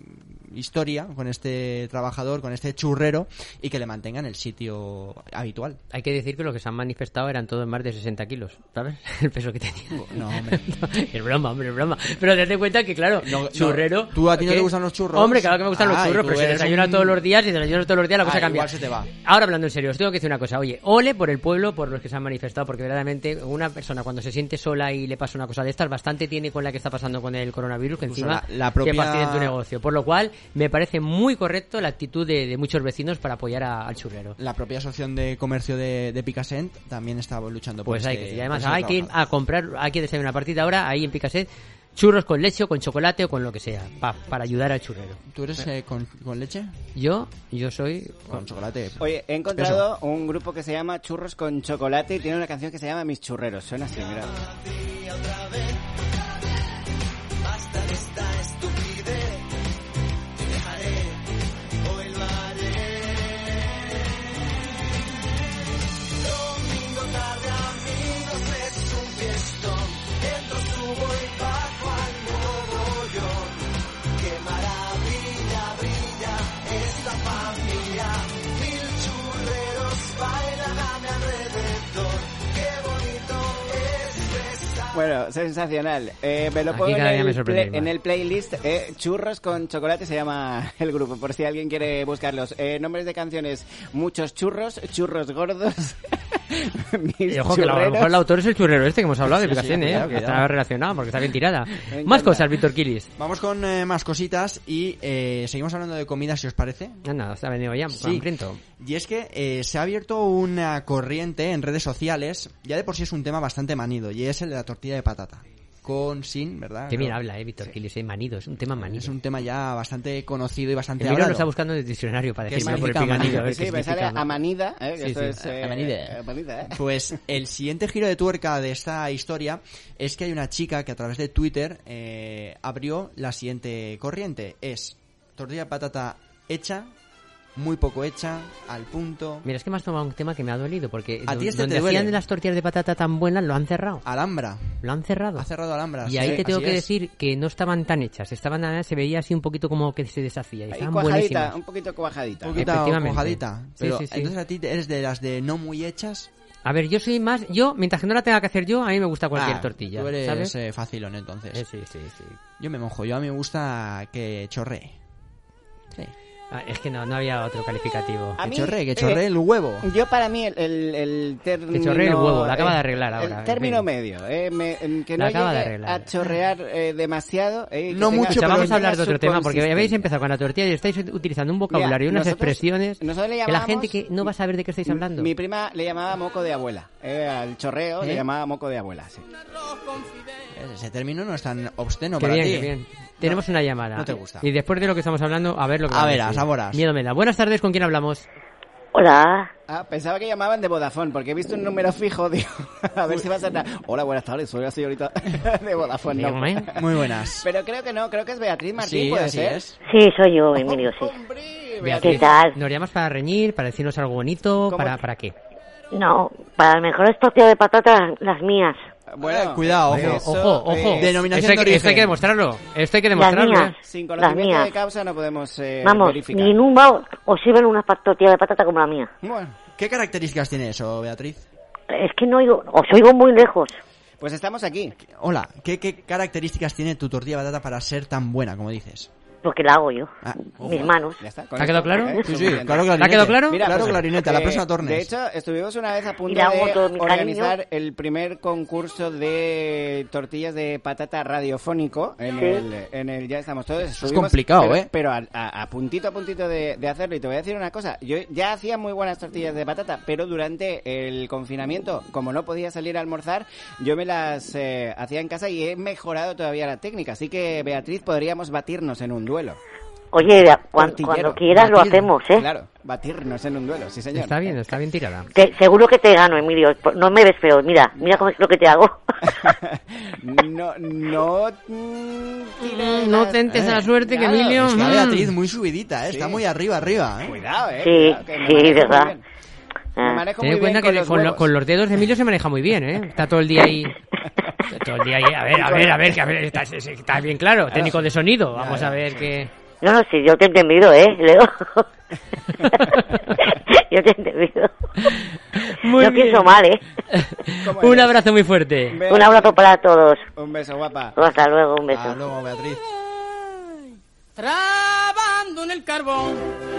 historia con este trabajador, con este churrero, y que le mantengan el sitio habitual. Hay que decir que los que se han manifestado eran todos más de sesenta kilos, ¿sabes? El peso que tenía. No, hombre. No, es broma, hombre, es broma. Pero date cuenta que, claro, no, churrero... No. ¿Tú a ti no ¿qué? te gustan los churros? Hombre, claro que me gustan ah, los churros, pero si desayunas un... todos los días y desayunas todos los días la cosa ah, cambia. Igual se te va. Ahora, hablando en serio, os tengo que decir una cosa. Oye, ole por el pueblo, por los que se han manifestado, porque verdaderamente una persona cuando se siente sola y le pasa una cosa de estas, bastante tiene con la que está pasando con el coronavirus, que encima la, la propia... que fastidia en tu negocio. Por lo cual, me parece muy correcto la actitud de, de muchos vecinos para apoyar a, al churrero. La propia asociación de comercio de, de Picassent también estaba luchando por pues este, hay que, y además por hay que ir a comprar, hay que desayunar a partir de ahora ahí en Picassent churros con leche o con chocolate o con lo que sea, pa, para ayudar al churrero. ¿Tú eres eh, con, con leche? Yo, yo soy con, con chocolate. Oye, he encontrado Eso. un grupo que se llama Churros con Chocolate y tiene una canción que se llama Mis Churreros. Suena así, mira. Basta de esta estupidez, te dejaré o el maré. Domingo tarde, amigos, es un fiestón. Entro, subo y bajo al mogollón. Qué maravilla brilla esta familia. Mil churreros bailan a mi alrededor. Qué bonito es estar. Bueno, sensacional. Eh, me lo pongo en el, play, en el playlist. Eh, Churros con Chocolate se llama el grupo, por si alguien quiere buscarlos. Eh, nombres de canciones: Muchos Churros, Churros Gordos. Y ojo, que a lo mejor el autor es el churrero este que hemos hablado de sí, Picassent, sí, ¿eh? cuidado, Que cuidado. está relacionado porque está bien tirada. Más cosas, Víctor Quilis. Vamos con eh, más cositas y eh, seguimos hablando de comida, si os parece. Anda, se ha venido ya, sí. hambriento. Y es que eh, se ha abierto una corriente en redes sociales, ya de por sí es un tema bastante manido, y es el de la tortilla de patata. Con, sin, ¿verdad? Qué bien habla, eh, Víctor sí. Quilis, eh, manido, es un tema manido. Es un tema ya bastante conocido y bastante Emilio hablado. lo está buscando en el diccionario para decirme por el manido. piganido. Sí, me sale amanida, ¿eh? Que Sí, esto sí. es, eh, amanida. amanida, ¿eh? Pues el siguiente giro de tuerca de esta historia es que hay una chica que a través de Twitter eh, abrió la siguiente corriente. Es tortilla de patata hecha, muy poco hecha, al punto. Mira, es que me has tomado un tema que me ha dolido, porque ¿A ti este donde te duele? hacían las tortillas de patata tan buenas lo han cerrado. Alhambra. Lo han cerrado. Ha cerrado Alhambra. Y sí, ahí te tengo así que es. decir que no estaban tan hechas, estaban nada, se veía así un poquito como que se deshacía. Y Ahí estaban cuajadita, buenísimas. un poquito cuajadita. Un poquito Efectivamente. cuajadita. Sí, Pero sí, sí. entonces a ti eres de las de no muy hechas. A ver, yo soy más, yo, mientras que no la tenga que hacer yo, a mí me gusta cualquier Ah, tortilla. Tú eres ¿sabes? eh, facilón entonces. Eh, sí, sí, sí. Yo me mojo, yo a mí me gusta que chorree. Sí. Ah, es que no, no había otro calificativo. A Que mí, chorree, que chorree eh, el huevo. Yo para mí el, el, el término... Que chorree el huevo, la acaba eh, de arreglar ahora. El término En fin. medio, eh, me- em, que La no acaba de llegue arreglar. a chorrear eh, demasiado. Eh, que No tenga- mucho, O sea, pero vamos a tenga hablar de su otro tema, porque habéis consistencia. empezado con la tortilla y estáis utilizando un vocabulario y Mira, unas nosotros- expresiones nosotros le que la llamábamos- gente que no va a saber de qué estáis hablando. Mi prima le llamaba moco de abuela. Eh, al chorreo ¿Eh? le llamaba moco de abuela, sí. Ese término no es tan obsceno Qué para bien, ti. qué bien. Tenemos una llamada. no te gusta. Y después de lo que estamos hablando, a ver lo que A va ver, decir. a saboras. Miedo me da. Buenas tardes, ¿con quién hablamos? Hola. Ah, pensaba que llamaban de Vodafone, porque he visto un número fijo, digo, a ver si va a ser... nada. Hola, buenas tardes, soy la señorita de Vodafone. No. Dígame. Muy buenas. Pero creo que no, creo que es Beatriz Martín, Sí, ¿puede así ser? es. Sí, soy yo, Emilio, sí. Beatriz, ¿Qué tal? ¿nos llamas para reñir, para decirnos algo bonito? ¿Para, ¿Para qué? No, para las mejores tortillas de patata, las mías. Bueno, Eh, cuidado, eh, ojo. eso, Ojo, eh, ojo. Denominación Esto hay, de que, esto hay que origen. demostrarlo. Esto hay que Las demostrarlo. mías. Sin Las conocimiento mías. de causa no podemos eh, Vamos, verificar. ni en un bar os sirven unas pa- tortillas de patata como la mía. Bueno, ¿Qué características tiene eso, Beatriz? Es que no oigo, os oigo muy lejos. pues estamos aquí. Hola, ¿qué, qué características tiene tu tortilla de patata para ser tan buena, como dices? Porque la hago yo. Ah, Mis manos. Ya está. ¿Te ha quedado claro? ¿eh? Sí, sí, Suficiente. claro, ¿Te clarinete. ha quedado claro? Mira, Claro, pues, clarinete, a la eh, próxima tornes. De hecho, estuvimos una vez a punto Y le hago de todo mi organizar cariño. el primer concurso de tortillas de patata radiofónico en, Sí. el, en el Ya Estamos Todos. es Estuvimos, complicado, pero, ¿eh? Pero a, a- a puntito a puntito de, de hacerlo. Y te voy a decir una cosa. Yo ya hacía muy buenas tortillas de patata, pero durante el confinamiento, como no podía salir a almorzar, yo me las eh, hacía en casa y he mejorado todavía la técnica. Así que, Beatriz, podríamos batirnos en un duelo. Oye, cuan- Tortillero. cuando quieras lo Batir, hacemos, ¿eh? Claro, batirnos en un duelo, sí señor. Está bien, está bien tirada. Te- seguro que te gano, Emilio. No me ves feo. Mira, mira cómo es lo que te hago. No, no... mm, tires No las- tentes a la Eh, suerte que claro, Emilio... Es que la mm. Beatriz muy subidita, ¿eh? Está Sí. muy arriba, arriba, ¿eh? Cuidado, eh. Sí, cuidado, que me sí, manejo muy verdad. bien. Ah. Me manejo Ten muy en cuenta bien que con le- los con, lo- huevos. con los dedos de Emilio se maneja muy bien, ¿eh? Está todo el día ahí... Todo el día ahí... A ver, a ver, a ver, que a ver, está, está bien claro. Técnico de sonido. Vamos ya, a ver que... No, no, sí, yo te he entendido, ¿eh, Leo? Yo te he entendido. Muy no bien. pienso mal, ¿eh? Un abrazo muy fuerte. Un abrazo para todos. Un beso, guapa. Hasta luego, un beso. Hasta luego, Beatriz. Trabando en el carbón.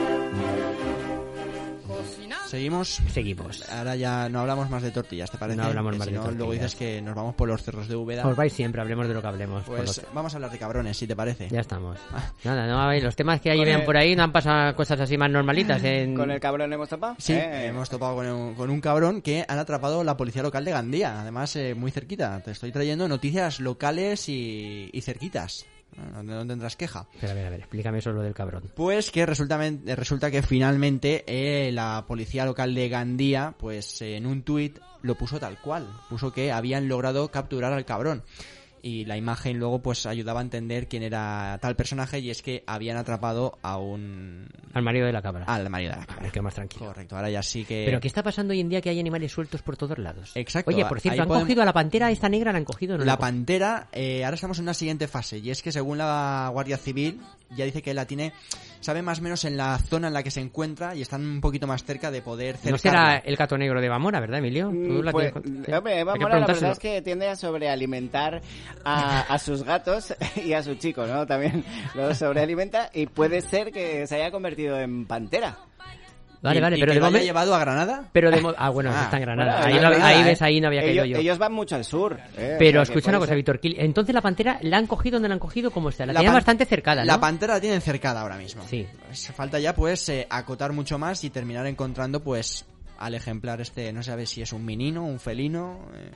Seguimos. Seguimos. Ahora ya no hablamos más de tortillas, ¿te parece? No hablamos Que más si de no, tortillas. luego dices que nos vamos por los cerros de Úbeda. Os vais siempre, hablemos de lo que hablemos. por Pues lo- vamos a hablar de cabrones, si te parece. Ya estamos. Nada, no, a ver, los temas que hay Con vean el- por ahí no han pasado cosas así más normalitas. En... ¿Con el cabrón hemos topado? Sí, Eh, hemos topado con un, con un cabrón que han atrapado la policía local de Gandía. Además, eh, muy cerquita. Te estoy trayendo noticias locales y, y cerquitas. No, no tendrás queja. Pero a ver, a ver, explícame eso lo del cabrón. Pues que resulta, resulta que finalmente eh, la policía local de Gandía, pues eh, en un tuit lo puso tal cual. Puso que habían logrado capturar al cabrón. Y la imagen luego pues ayudaba a entender quién era tal personaje, y es que habían atrapado a un... Al marido de la cabra. Al marido de la cabra. Me quedo más tranquilo. Correcto, ahora ya sí que... Pero ¿qué está pasando hoy en día que hay animales sueltos por todos lados? Exacto. Oye, por cierto, ahí ¿han podemos- cogido a la pantera esta negra? ¿La han cogido o no? La han cogido? pantera, eh, ahora estamos en una siguiente fase, y es que según la Guardia Civil, ya dice que la tiene, sabe más o menos en la zona en la que se encuentra, y están un poquito más cerca de poder cercarla. No será el gato negro de Bamora, ¿verdad, Emilio? ¿Tú Mm, la pues, tienes con- sí. hombre, Hay que vamos, la verdad preguntárselo. es que tiende a sobrealimentar a, a sus gatos y a su chico, ¿no? También lo sobrealimenta, y puede ser que se haya convertido en pantera. Vale, ¿Y- vale, y pero que de lo haya momento... llevado a Granada? Pero de mo- Ah, bueno, Ah, está en Granada. bueno, ahí, en no- Granada, ahí ¿eh? ves, ahí no había caído ellos, yo. ellos van mucho al sur. ¿eh? O sea Pero que escucha puede una cosa, ser- Víctor Kil. Entonces la pantera la han cogido, ¿dónde la han cogido? ¿Cómo está? La, La tenían pan- bastante cercada, ¿no? La pantera la tienen cercada ahora mismo. Sí. Pues falta ya pues eh, acotar mucho más y terminar encontrando pues al ejemplar este, no sabe si es un menino, un felino, eh,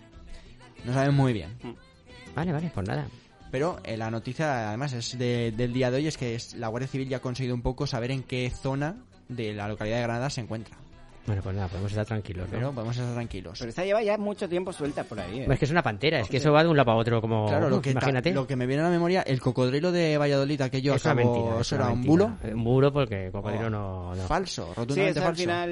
no saben muy bien. Vale, vale, pues nada. Pero eh, la noticia además es de- del día de hoy, es que es- la Guardia Civil ya ha conseguido un poco saber en qué zona de la localidad de Granada se encuentra. Bueno, pues nada, podemos estar tranquilos, ¿no? Pero podemos estar tranquilos. Pero esta lleva ya mucho tiempo suelta por ahí. ¿eh? Es que es una pantera, es que eso va de un lado para otro, como... Claro, lo Uf, que, ta- imagínate. lo que me viene a la memoria, el cocodrilo de Valladolid, aquello Es una acabó, mentira, es ¿eso una era un mentira. bulo? Un bulo porque cocodrilo Oh, no, no. Falso, Sí, rotundamente eso al falso. final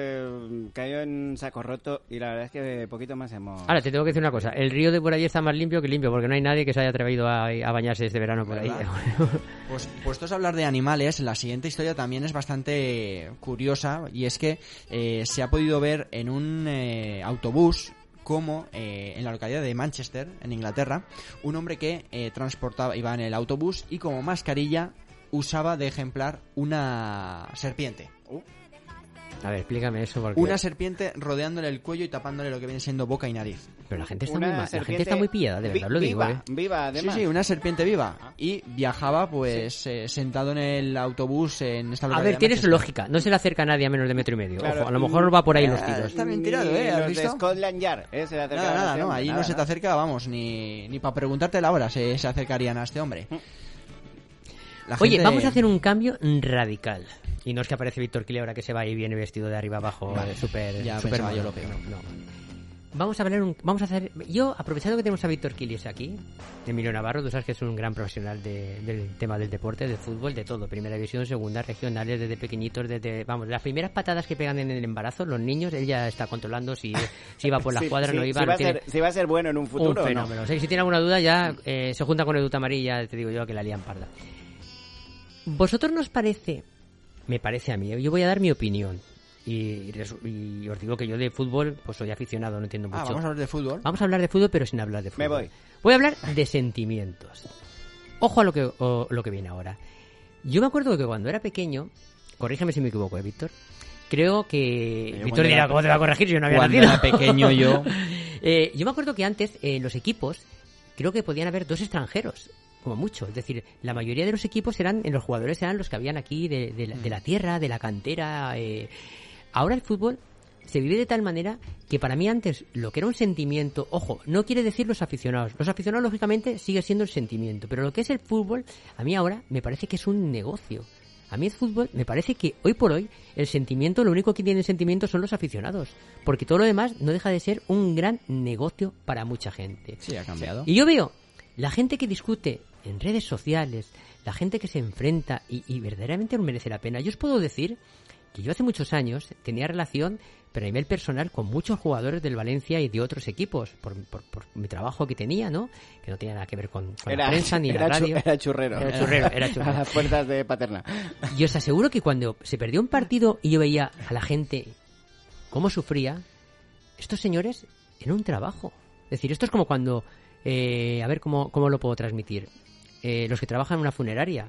eh, cayó en saco roto, y la verdad es que poquito más hemos... Ahora, te tengo que decir una cosa. El río de por allí está más limpio que limpio, porque no hay nadie que se haya atrevido a, a bañarse este verano por ahí. ¿Verdad? Pues puestos a hablar de animales, la siguiente historia también es bastante curiosa, y es que eh, se ha podido ver en un eh, autobús como eh, en la localidad de Manchester, en Inglaterra, un hombre que eh, transportaba, iba en el autobús y como mascarilla usaba de ejemplar una serpiente. A ver, explícame eso, porque... Una serpiente rodeándole el cuello y tapándole lo que viene siendo boca y nariz. Pero la gente está Una muy mal, la gente serpiente está muy pillada, de verdad, vi- lo digo, viva, ¿eh? viva, además. Sí, sí, una serpiente viva. Y viajaba, pues, eh, sentado en el autobús en esta A localidad ver, de tienes Manchester. lógica, no se le acerca a nadie a menos de metro y medio. Claro, Ojo, a lo mejor va por ahí los eh, tiros. está bien tirado, Ni ¿eh? ¿Has los visto? de Scotland Yard, ¿eh? Se le acercaban Nada, a nada, este no, hombre, ahí nada, no se te nada. acerca, vamos, ni, ni para preguntarte la hora se, se acercarían a este hombre. La Oye, gente- vamos a hacer un cambio radical. Y no es que aparece Víctor Kile ahora que se va y viene vestido de arriba abajo, Vale, eh, súper... ya súper pensaba yo mono. lo peor. No, no. Vamos a hablar un, vamos a hacer, yo aprovechando que tenemos a Víctor Quiles aquí, Emilio Navarro, tú sabes que es un gran profesional de- del tema del deporte, del fútbol, de todo, primera división, segunda, regionales, desde pequeñitos, desde, vamos, las primeras patadas que pegan en el embarazo, los niños, él ya está controlando si, si iba por la Sí, cuadra, sí, no iba, si no va a tiene- ser- si va a ser bueno en un futuro un o no. fenómeno. O sea, si tiene alguna duda ya eh, se junta con Edu Tamarí y ya te digo yo que la lían parda. ¿Vosotros nos parece, me parece a mí, yo voy a dar mi opinión, y, resu- y os digo que yo de fútbol pues soy aficionado, no entiendo mucho. Ah, vamos a hablar de fútbol. Vamos a hablar de fútbol, pero sin hablar de fútbol. Me voy. Voy a hablar de sentimientos. Ojo a lo que, o- lo que viene ahora. Yo me acuerdo que cuando era pequeño, corrígeme si me equivoco, ¿eh, Víctor? Creo que... Yo Víctor cuando dirá, era- ¿cómo te va a corregir si yo no había cuando nacido? era pequeño yo- Eh, yo me acuerdo que antes eh, los equipos, creo que podían haber dos extranjeros, como mucho. Es decir, la mayoría de los equipos eran, en los jugadores eran los que habían aquí de, de la, de la tierra, de la cantera. Eh. Ahora el fútbol se vive de tal manera que para mí antes lo que era un sentimiento, ojo, no quiere decir los aficionados. Los aficionados lógicamente sigue siendo el sentimiento, pero lo que es el fútbol, a mí ahora me parece que es un negocio. A mí el fútbol me parece que hoy por hoy el sentimiento, lo único que tiene sentimiento son los aficionados, porque todo lo demás no deja de ser un gran negocio para mucha gente. Sí, ha cambiado. Y yo veo la gente que discute en redes sociales, la gente que se enfrenta y, y verdaderamente no merece la pena. Yo os puedo decir que yo hace muchos años tenía relación pero a nivel personal con muchos jugadores del Valencia y de otros equipos, por, por, por mi trabajo que tenía, ¿no? Que no tenía nada que ver con, con era, la prensa ni era la radio. Chu, era churrero. Era churrero, era churrero. A las puertas de Paterna. Y os aseguro que cuando se perdió un partido y yo veía a la gente cómo sufría, estos señores en un trabajo. Es decir, esto es como cuando, eh, a ver cómo, cómo lo puedo transmitir. Eh, los que trabajan en una funeraria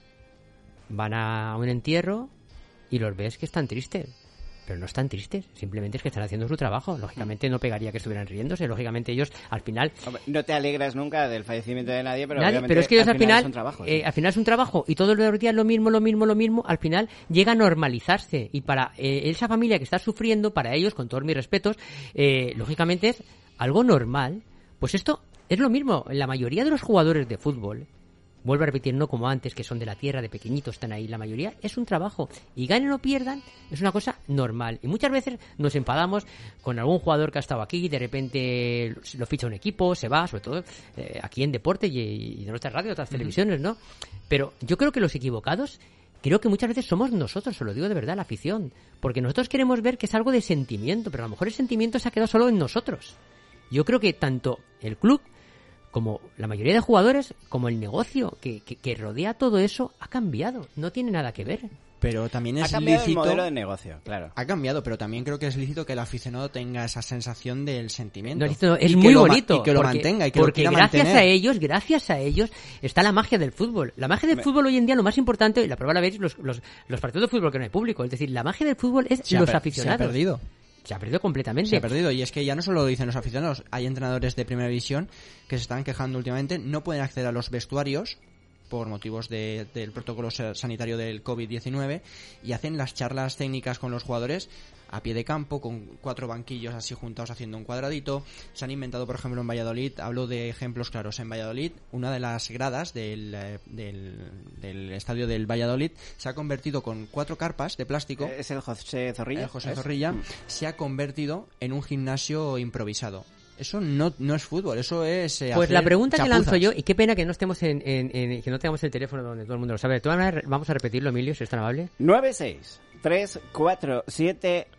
van a un entierro y los ves que están tristes. Pero no están tristes, simplemente es que están haciendo su trabajo. Lógicamente no pegaría que estuvieran riéndose, lógicamente ellos al final... No te alegras nunca del fallecimiento de nadie, pero nadie, obviamente pero es que ellos al final, al final es un trabajo. ¿Sí? Eh, al final es un trabajo y todos los días lo mismo, lo mismo, lo mismo, al final llega a normalizarse. Y para eh, esa familia que está sufriendo, para ellos, con todos mis respetos, eh, lógicamente es algo normal. Pues esto es lo mismo, la mayoría de los jugadores de fútbol, vuelvo a repetir, no como antes, que son de la tierra, de pequeñitos, están ahí. La mayoría es un trabajo. Y ganen o pierdan, es una cosa normal. Y muchas veces nos enfadamos con algún jugador que ha estado aquí, de repente lo ficha un equipo, se va, sobre todo eh, aquí en deporte y, y en nuestras radios, otras uh-huh. televisiones, ¿no? Pero yo creo que los equivocados, creo que muchas veces somos nosotros, os lo digo de verdad, la afición. Porque nosotros queremos ver que es algo de sentimiento, pero a lo mejor el sentimiento se ha quedado solo en nosotros. Yo creo que tanto el club como la mayoría de jugadores, como el negocio que, que, que rodea todo eso, ha cambiado. No tiene nada que ver. Pero también es ha cambiado lícito... el modelo de negocio, claro. Ha cambiado, pero también creo que es lícito que el aficionado tenga esa sensación del sentimiento. No, es muy bonito. Y que lo porque, mantenga y que porque lo quiera gracias mantener. a ellos, gracias a ellos, está la magia del fútbol. La magia del Me... fútbol hoy en día, lo más importante, y la prueba la veis, los, los, los partidos de fútbol que no hay público. Es decir, la magia del fútbol es se los ha aficionados. Se ha perdido. Se ha perdido completamente. Se ha perdido, y es que ya no solo lo dicen los aficionados, hay entrenadores de primera división que se están quejando últimamente, no pueden acceder a los vestuarios por motivos de, del protocolo sanitario del covid diecinueve y hacen las charlas técnicas con los jugadores a pie de campo, con cuatro banquillos así juntados haciendo un cuadradito. Se han inventado, por ejemplo, en Valladolid, hablo de ejemplos claros, en Valladolid, una de las gradas del, del, del estadio del Valladolid se ha convertido con cuatro carpas de plástico. ¿Es el José Zorrilla? El José Zorrilla se ha convertido en un gimnasio improvisado. Eso no, no es fútbol, eso es eh, Pues la pregunta chapuzas. que lanzo yo, y qué pena que no estemos en, en, en que no tengamos el teléfono donde todo el mundo lo sabe. Vamos a repetirlo, Emilio, si es tan amable. nueve seis tres cuatro siete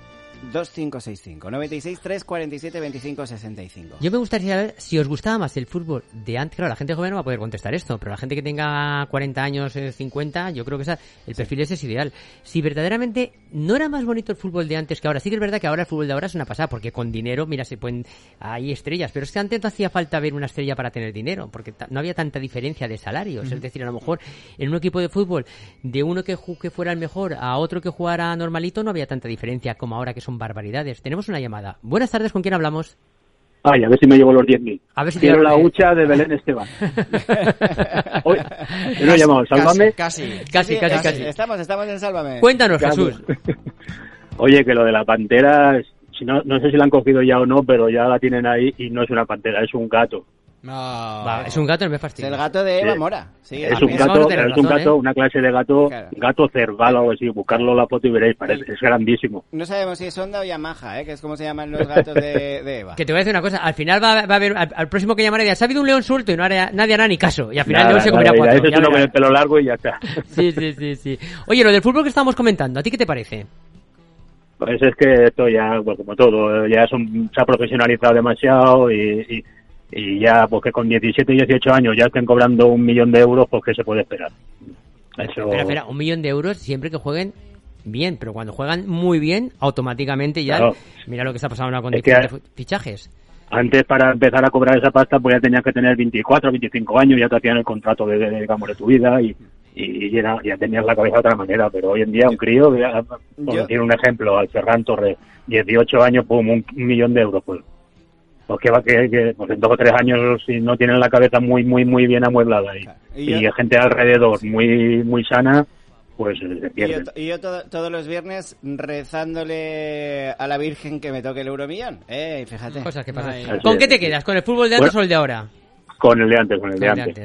dos cinco seis cinco noventa y seis tres cuarenta y siete veinticinco sesenta y cinco. Yo me gustaría saber si os gustaba más el fútbol de antes. Claro, la gente joven no va a poder contestar esto, pero la gente que tenga cuarenta años, cincuenta, yo creo que esa, el perfil ese es ideal. Si verdaderamente no era más bonito el fútbol de antes que ahora. Sí que es verdad que ahora el fútbol de ahora es una pasada, porque con dinero, mira, se pueden, hay estrellas, pero es que antes no hacía falta ver una estrella para tener dinero, porque ta- no había tanta diferencia de salarios. Uh-huh. Es decir, a lo mejor en un equipo de fútbol, de uno que, ju- que fuera el mejor a otro que jugara normalito, no había tanta diferencia como ahora, que son barbaridades. Tenemos una llamada. Buenas tardes, ¿con quién hablamos? Ay, a ver si me llevo los diez mil. A ver si Quiero te... la hucha de Belén Esteban. Hoy, no he llamado, Sálvame. Casi, casi, sí, casi, casi, casi. Estamos, estamos en Sálvame. Cuéntanos, Ya, Jesús. Oye, que lo de la pantera, si no, no sé si la han cogido ya o no, pero ya la tienen ahí y no es una pantera, es un gato. No, Va, es un gato, no me fastidia. Es el gato de Eva Sí. Mora. Sí, es un gato, es un gato, una clase de gato, Claro. gato cerval o algo así, buscarlo la foto y veréis, parece, es grandísimo. No sabemos si es Honda o Yamaha, ¿eh? Que es como se llaman los gatos de, de Eva. Que te voy a decir una cosa, al final va, va a haber, al, al próximo que llamaré, dirá, ¿se ha habido un león suelto? Y no hará, nadie hará ni caso. Y al final Nada, León se nada, comerá mira, cuatro. ese es Ya uno con verás. el pelo largo y ya está. Sí, sí, sí, sí. Oye, lo del fútbol que estábamos comentando, ¿a ti qué te parece? Pues es que esto ya, pues como todo, ya son, se ha profesionalizado demasiado y, y, y ya, pues que con diecisiete, dieciocho años ya estén cobrando un millón de euros, pues ¿qué se puede esperar? Eso... Espera, espera, un millón de euros siempre que jueguen bien, pero cuando juegan muy bien, automáticamente ya, Claro. mira lo que está pasando ahora con Es que- diferentes fichajes. Antes, para empezar a cobrar esa pasta, pues ya tenías que tener veinticuatro, veinticinco años, ya te hacían el contrato de, de, digamos, de tu vida y, y ya, ya tenías la cabeza de otra manera. Pero hoy en día un crío, ya, por Yo- decir un ejemplo, al Ferran Torres, dieciocho años, pum, un, un millón de euros, pues. Pues que va que, que pues en dos o tres años, si no tienen la cabeza muy, muy, muy bien amueblada y, Y y, yo- gente alrededor muy, muy sana, pues eh, se Y yo, pierden. y yo todo- todos los viernes rezándole a la Virgen que me toque el euromillón. Eh, fíjate. Cosas que pasan. Así ¿Con es. qué te quedas? ¿Con el fútbol de antes Bueno, o el de ahora? Con el de antes, con el de Con el de antes. antes.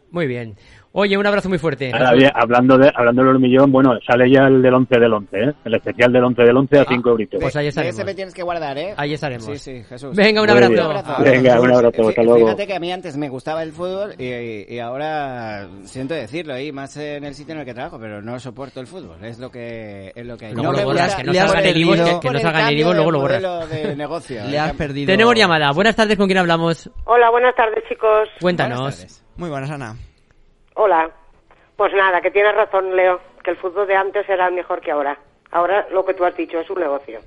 Muy bien. Oye, un abrazo muy fuerte. Ahora bien, hablando de hablando del hormillón, bueno, sale ya el del once del once, ¿eh? El especial del once del once a cinco euritos. Pues ahí estaremos. Ese me tienes que guardar, ¿eh? Ahí estaremos. Sí, sí, Jesús. Venga, un Muy abrazo. bien. Un abrazo. Venga, un abrazo, hasta Fí- luego. Fíjate que a mí antes me gustaba el fútbol y, y ahora siento decirlo ahí, más en el sitio en el que trabajo, pero no soporto el fútbol. Es lo que es lo que hay. Luego me lo borras, gusta- que no le has salgan perdido erivos, que- que por no el salgan cambio erivos, luego del lo borras. modelo de negocio. Le has perdido. Tenemos llamada. Buenas tardes, ¿con quién hablamos? Hola, buenas tardes, chicos. Cuéntanos. Muy buenas, Ana. Hola. Pues nada, que tienes razón, Leo, que el fútbol de antes era mejor que ahora. Ahora lo que tú has dicho es un negocio.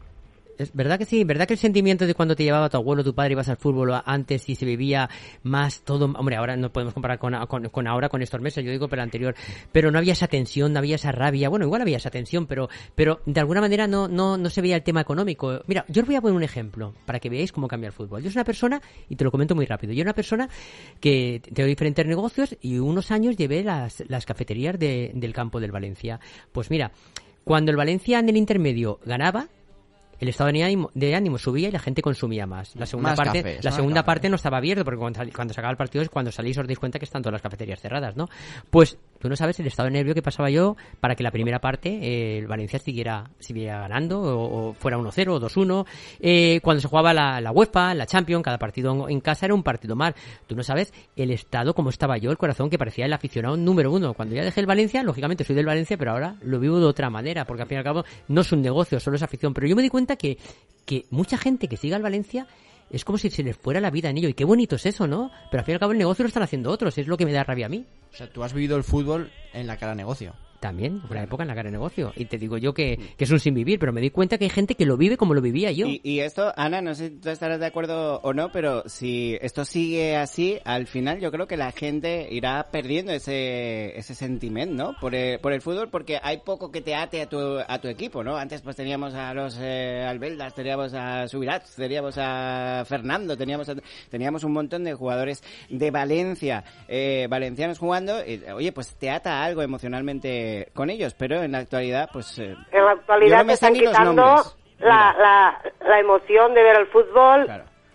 Es verdad que sí, verdad que el sentimiento de cuando te llevaba tu abuelo, tu padre, ibas al fútbol o antes y se vivía más todo, hombre, ahora no podemos comparar con, con, con ahora, con estos meses, yo digo, pero anterior, pero no había esa tensión, no había esa rabia, bueno, igual había esa tensión, pero, pero de alguna manera no, no, no se veía el tema económico. Mira, yo os voy a poner un ejemplo para que veáis cómo cambia el fútbol. Yo soy una persona, y te lo comento muy rápido, yo soy una persona que tengo diferentes negocios y unos años llevé las, las cafeterías de, del campo del Valencia. Pues mira, cuando el Valencia en el intermedio ganaba, el estado de ánimo, de ánimo subía y la gente consumía más. La segunda Más parte, café, la más segunda café. parte no estaba abierto porque cuando, cuando se acaba el partido es cuando salís os dais cuenta que están todas las cafeterías cerradas, ¿no? Pues tú no sabes el estado de nervio que pasaba yo para que la primera parte eh, el Valencia siguiera, siguiera ganando o, o fuera uno cero o dos uno. Eh, cuando se jugaba la, la UEFA, la Champions, cada partido en casa era un partido más. Tú no sabes el estado como estaba yo, el corazón que parecía el aficionado número uno. Cuando ya dejé el Valencia, lógicamente soy del Valencia, pero ahora lo vivo de otra manera porque al fin y al cabo no es un negocio, solo es afición. Pero yo me di cuenta que que mucha gente que siga al Valencia es como si se les fuera la vida en ello. Y qué bonito es eso, ¿no? Pero al fin y al cabo el negocio lo están haciendo otros. Es lo que me da rabia a mí. O sea, tú has vivido el fútbol en la cara negocio. También, fue una época en la cara de negocio. Y te digo yo que, que es un sin vivir, pero me di cuenta que hay gente que lo vive como lo vivía yo. Y, y esto, Ana, no sé si tú estarás de acuerdo o no, pero si esto sigue así, al final yo creo que la gente irá perdiendo ese ese sentimiento, ¿no? Por el, por el fútbol, porque hay poco que te ate a tu, a tu equipo, ¿no? Antes pues teníamos a los eh, Albeldas, teníamos a Subirats, teníamos a Fernando, teníamos a- teníamos un montón de jugadores de Valencia, eh, valencianos jugando, y, oye, pues te ata algo emocionalmente con ellos, pero en la actualidad, pues... eh, En la yo actualidad no me te están sé ni los quitando nombres. la, la, la emoción de ver el fútbol.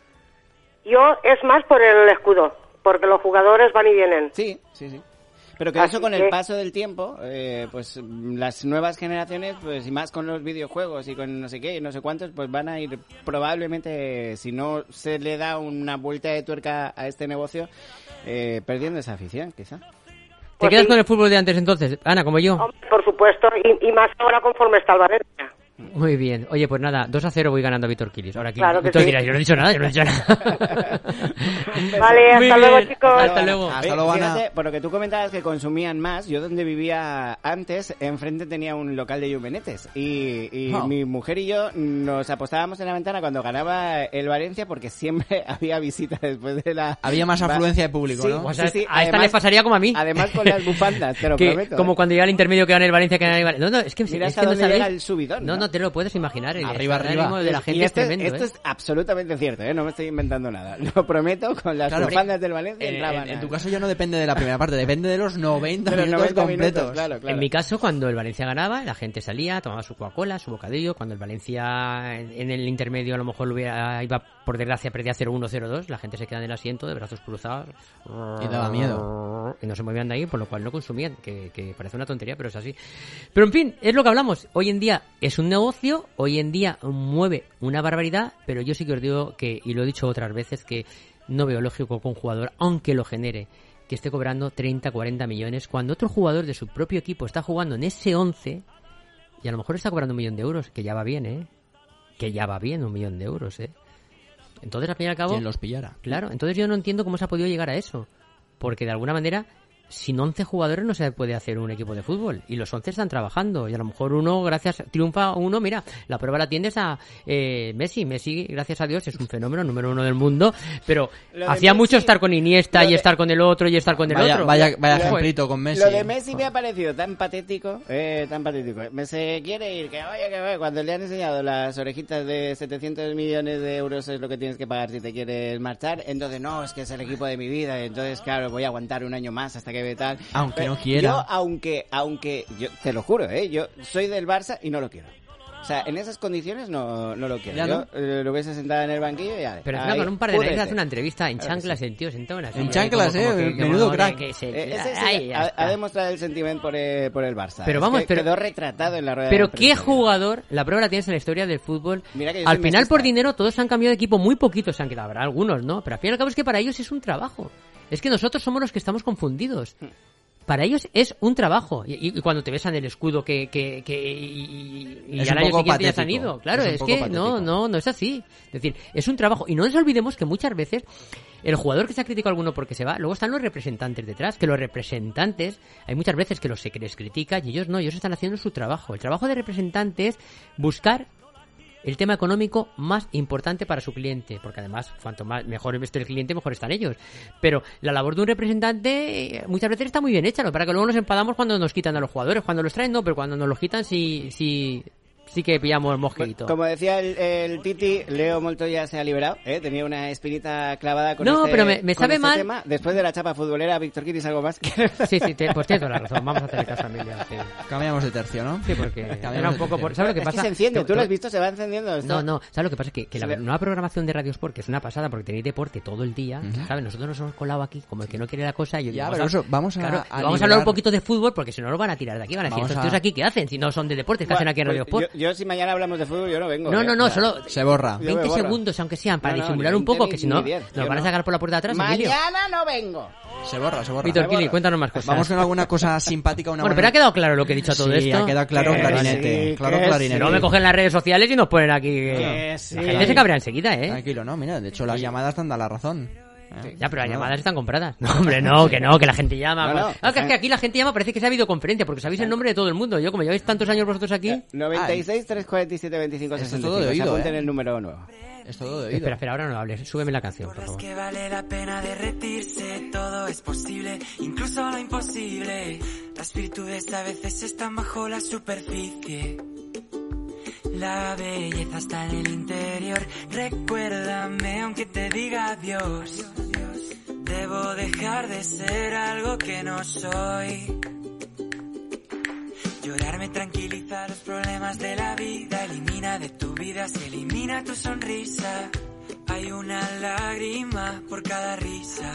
Yo es más por el escudo, porque los jugadores van y vienen. Sí, sí, sí. Pero que Así eso con que- el paso del tiempo, eh, pues mm, las nuevas generaciones, pues y más con los videojuegos y con no sé qué y no sé cuántos, pues van a ir probablemente, si no se le da una vuelta de tuerca a este negocio, eh, perdiendo esa afición, quizá. ¿Te quedas con el fútbol de antes entonces, Ana, como yo? Por supuesto, y, y más ahora conforme está el Valencia. Muy bien. Oye, pues nada, dos a cero voy ganando a Víctor Quilis. Ahora aquí, Claro que Víctor sí. dirá, yo no he dicho nada, yo no he dicho nada. Vale, hasta Muy luego, bien. chicos. Hasta luego. Oye, fíjate, por lo que tú comentabas que consumían más, yo donde vivía antes, enfrente tenía un local de yumenetes y, y Oh. mi mujer y yo nos apostábamos en la ventana cuando ganaba el Valencia porque siempre había visita después de la... Había más Va- afluencia de público, Sí, ¿no? O sea, sí, sí, a esta además- le pasaría como a mí. Además con las bufandas, te lo Que, prometo. como ¿eh? cuando llega el intermedio que gana el Valencia, que gana el Valencia. No, no, es que, Mira es hasta que no dónde sabéis. llega el subidón, No, ¿no? no te lo puedes imaginar. El Arriba, estado de arriba. ánimo de la Y gente esto, es tremendo, esto ¿eh? es absolutamente cierto, ¿eh? No me estoy inventando nada. Lo prometo, con las Claro, bufandas del Valencia En, entraban en- en a- tu caso ya no depende de la primera parte, depende de los noventa de los minutos noventa completos. minutos, claro, claro. En mi caso, cuando el Valencia ganaba, la gente salía, tomaba su Coca-Cola, su bocadillo. Cuando el Valencia en, en el intermedio a lo mejor lo hubiera, iba, por desgracia, perdía cero uno, cero dos, la gente se quedaba en el asiento de brazos cruzados. Y daba miedo. Y no se movían de ahí, por lo cual no consumían, que, que parece una tontería, pero es así. Pero en fin, es lo que hablamos. Hoy en día es un negocio, hoy en día mueve una barbaridad, pero yo sí que os digo que, y lo he dicho otras veces, que no veo lógico que un jugador, aunque lo genere, que esté cobrando treinta, cuarenta millones, cuando otro jugador de su propio equipo está jugando en ese once y a lo mejor está cobrando un millón de euros, que ya va bien, ¿eh? Que ya va bien un millón de euros, ¿eh? Entonces, al fin y al cabo... Quien los pillara. Claro, entonces yo no entiendo cómo se ha podido llegar a eso. Porque de alguna manera, sin once jugadores no se puede hacer un equipo de fútbol. Y los once están trabajando. Y a lo mejor uno, gracias, triunfa uno, mira, la prueba la tienes a eh, Messi. Messi, gracias a Dios, es un fenómeno número uno del mundo. Pero Lo de hacía Messi- mucho estar con Iniesta lo y de- estar con el otro y estar con el Vaya, otro. vaya, vaya Lo- ejemplito con Messi. Lo de Messi me ha parecido tan patético, eh, tan patético. Me se quiere ir, que vaya, que vaya. Cuando le han enseñado las orejitas de setecientos millones de euros es lo que tienes que pagar si te quieres marchar, entonces no, es que es el equipo de mi vida, entonces claro, voy a aguantar un año más hasta que ve tal. Aunque Pero no quiera. Yo, aunque, aunque, yo te lo juro, eh, yo soy del Barça y no lo quiero. O sea, en esas condiciones no, no lo quiero. ¿Ya Yo no? eh, lo hubiese sentado en el banquillo y ya. Pero ahí, encima con un par de púdrete. narices hace una entrevista en Claro que chanclas, sí. el tío sentado en la En silla, chanclas, como- como eh, que- que menudo no, crack. que se- Eh, ese sí, Ay, ya ha, está. ha demostrado el sentimiento por el, por el Barça. Pero Es vamos, que pero- quedó retratado en la rueda Pero de qué prensa. jugador, la prueba la tienes en la historia del fútbol. Mira que yo Al soy final mesista. por dinero todos se han cambiado de equipo, muy poquitos se han quedado, habrá algunos, ¿no? Pero al fin y al cabo es que para ellos es un trabajo. Es que nosotros somos los que estamos confundidos. Para ellos es un trabajo. Y, y- y cuando te besan el escudo que, que, que y, y Es al un año poco siguiente ya se han patético. ido. Claro, Es un es, poco que patético. no, no, no es así. Es decir, es un trabajo. Y no nos olvidemos que muchas veces el jugador que se ha criticado a alguno porque se va, luego están los representantes detrás, que los representantes, hay muchas veces que los se que les critica y ellos no, ellos están haciendo su trabajo. El trabajo de representante es buscar el tema económico más importante para su cliente, porque además cuanto más mejor esté el cliente, mejor están ellos. Pero la labor de un representante eh, muchas veces está muy bien hecha, ¿no? Para que luego nos enfadamos cuando nos quitan a los jugadores, cuando los traen no, pero cuando nos los quitan sí sí sí que pillamos mosquito. Como decía el, el Titi, Leo Montoya se ha liberado, ¿eh? Tenía una espinita clavada con No, este, pero me- me con sabe este mal. tema. Después de la chapa futbolera, Víctor Quiris, ¿algo más? Sí, sí, te- pues tienes toda la razón, vamos a hacerle caso a Emilia. Sí. Cambiamos de tercio, ¿no? Sí, porque Cambiamos era un de poco tercio. por... ¿Sabes lo que Es pasa? que se enciende, Te- tú te- lo has visto, se va encendiendo. Esto. No, no, ¿sabes lo que pasa? Que, que la Se le- nueva programación de Radio Sport, que es una pasada porque tenéis deporte todo el día, ¿sabes? Nosotros nos hemos colado aquí como el que no quiere la cosa. Y yo Ya, digo, pero eso, vamos a- claro, a vamos a hablar liberar- un poquito de fútbol porque si no lo van a tirar de aquí. Van a decir, Vamos estos a- tíos aquí, ¿qué hacen? Si no son de deportes, ¿qué hacen aquí en Radio Pues Sport? yo, yo si mañana hablamos de fútbol, yo no vengo. No, ¿eh? no, no, O sea, solo Se borra. Yo me veinte borro. segundos, aunque sean, para No, no, disimular ni un poco, veinte que si ni no, diez, nos yo van a no. sacar por la puerta de atrás. Emilio. Mañana no vengo. Se borra, se borra. Víctor Se Kili, borra. cuéntanos más cosas. Vamos con alguna cosa simpática. Una Bueno, buena- pero ha quedado claro lo que he dicho a todo Sí, esto. ha quedado claro Que clarinete. sí, claro que clarinete. Si no me cogen las redes sociales y nos ponen aquí. Que La sí. gente se cabrea enseguida, ¿eh? Tranquilo, ¿no? Mira, de hecho las llamadas te han dado la razón. ¿eh? Ya, pero las No. llamadas están compradas. No, hombre, no, que no, que la gente llama. No, no. Ah, que es que aquí la gente llama, parece que se ha habido conferencia, porque sabéis el nombre de todo el mundo. Yo, como lleváis tantos años vosotros aquí... noventa y seis, trescientos cuarenta y siete, veinticinco, Esto es sesenta y todo cinco. de oído, Se apunten ¿eh? el número nuevo. Es todo de oído. Espera, espera, ahora no hables. Súbeme la canción, por favor. Que vale la pena derretirse, todo es posible, incluso lo imposible. Las virtudes a veces están bajo la superficie. La belleza está en el interior. Recuérdame aunque te diga adiós. Debo dejar de ser algo que no soy. Llorar me tranquiliza los problemas de la vida. Elimina de tu vida, se elimina tu sonrisa. Hay una lágrima por cada risa.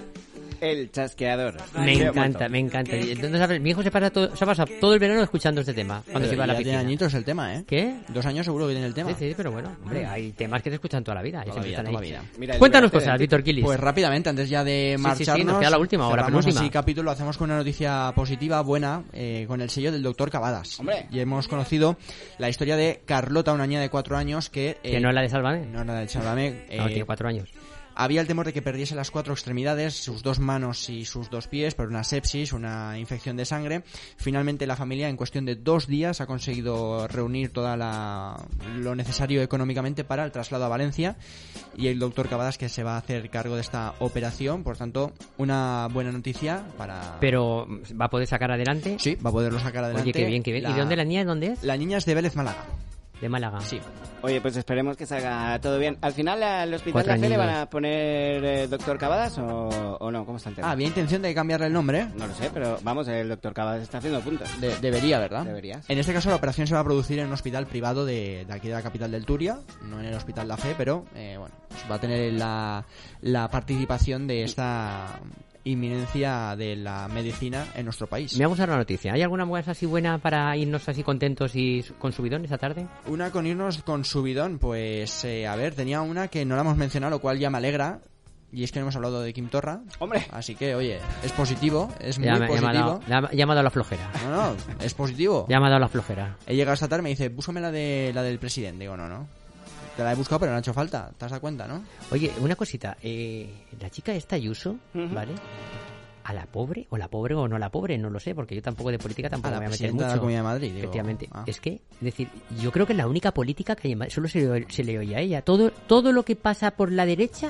El chasqueador. Me Leo encanta, Montoya. me encanta. Y entonces, a ver, mi hijo se pasa, todo, se ha pasado todo el verano escuchando este tema, cuando Pero se iba a la ya tiene piscina. añitos el tema, ¿eh? ¿Qué? Dos años seguro que tiene el tema. Sí, sí, pero bueno, hombre, hay temas que se escuchan toda la vida. y Toda la siempre vida, están toda ahí. la vida. Mira, el Cuéntanos libro cosas, Víctor Quilis. Pues rápidamente, antes ya de sí, marcharnos, sí, nos queda la última hora, cerramos penúltima. así capítulo, hacemos con una noticia positiva, buena, eh, con el sello del doctor Cavadas. Hombre. Y hemos conocido la historia de Carlota, una niña de cuatro años que... eh, Que no es la de Sálvame. No es la de Sálvame. No, eh, tiene cuatro años. Había el temor de que perdiese las cuatro extremidades, sus dos manos y sus dos pies, por una sepsis, una infección de sangre. Finalmente la familia, en cuestión de dos días, ha conseguido reunir toda la lo necesario económicamente para el traslado a Valencia. Y el doctor Cavadas que se va a hacer cargo de esta operación. Por tanto, una buena noticia para... Pero, ¿va a poder sacar adelante? Sí, va a poderlo sacar adelante. Oye, qué bien, qué bien. La- ¿Y de dónde la niña? ¿De dónde es? La niña es de Vélez, Málaga. De Málaga. Sí. Oye, pues esperemos que salga todo bien. ¿Al final al hospital Cuatro de la Fe le van añitos. a poner eh, doctor Cavadas o, o no? ¿Cómo está el tema? Ah, había intención de cambiarle el nombre, ¿eh? No lo sé, pero vamos, el doctor Cavadas está haciendo puntos. De- debería, ¿verdad? Deberías. En este caso la operación se va a producir en un hospital privado de, de aquí de la capital del Turia, no en el Hospital La Fe, pero eh, bueno, pues va a tener la, la participación de esta inminencia de la medicina en nuestro país. Me vamos a dar una noticia. ¿Hay alguna cosa así buena para irnos así contentos y con subidón esta tarde? Una con irnos con subidón, pues eh, a ver, tenía una que no la hemos mencionado, lo cual ya me alegra. Y es que no hemos hablado de Kim Torra. Hombre. Así que, oye, es positivo, es muy Ya me- ya me ha positivo. dado- ya me- ya me ha dado la flojera. No, no, es positivo. Ya me ha dado la flojera. He llegado esta tarde y me dice, búscame la, de, la del presidente. Digo, no, no. Te la he buscado, pero no ha hecho falta. ¿Te has dado cuenta, no? Oye, una cosita. Eh, la chica esta, Ayuso, ¿vale? A la pobre, o la pobre o no la pobre, no lo sé, porque yo tampoco de política tampoco A la me voy a meter presidenta mucho. de la Comunidad de Madrid, digo. Efectivamente. Ah. Es que, es decir, yo creo que es la única política que hay en Madrid, solo se le, se le oye a ella. Todo, todo lo que pasa por la derecha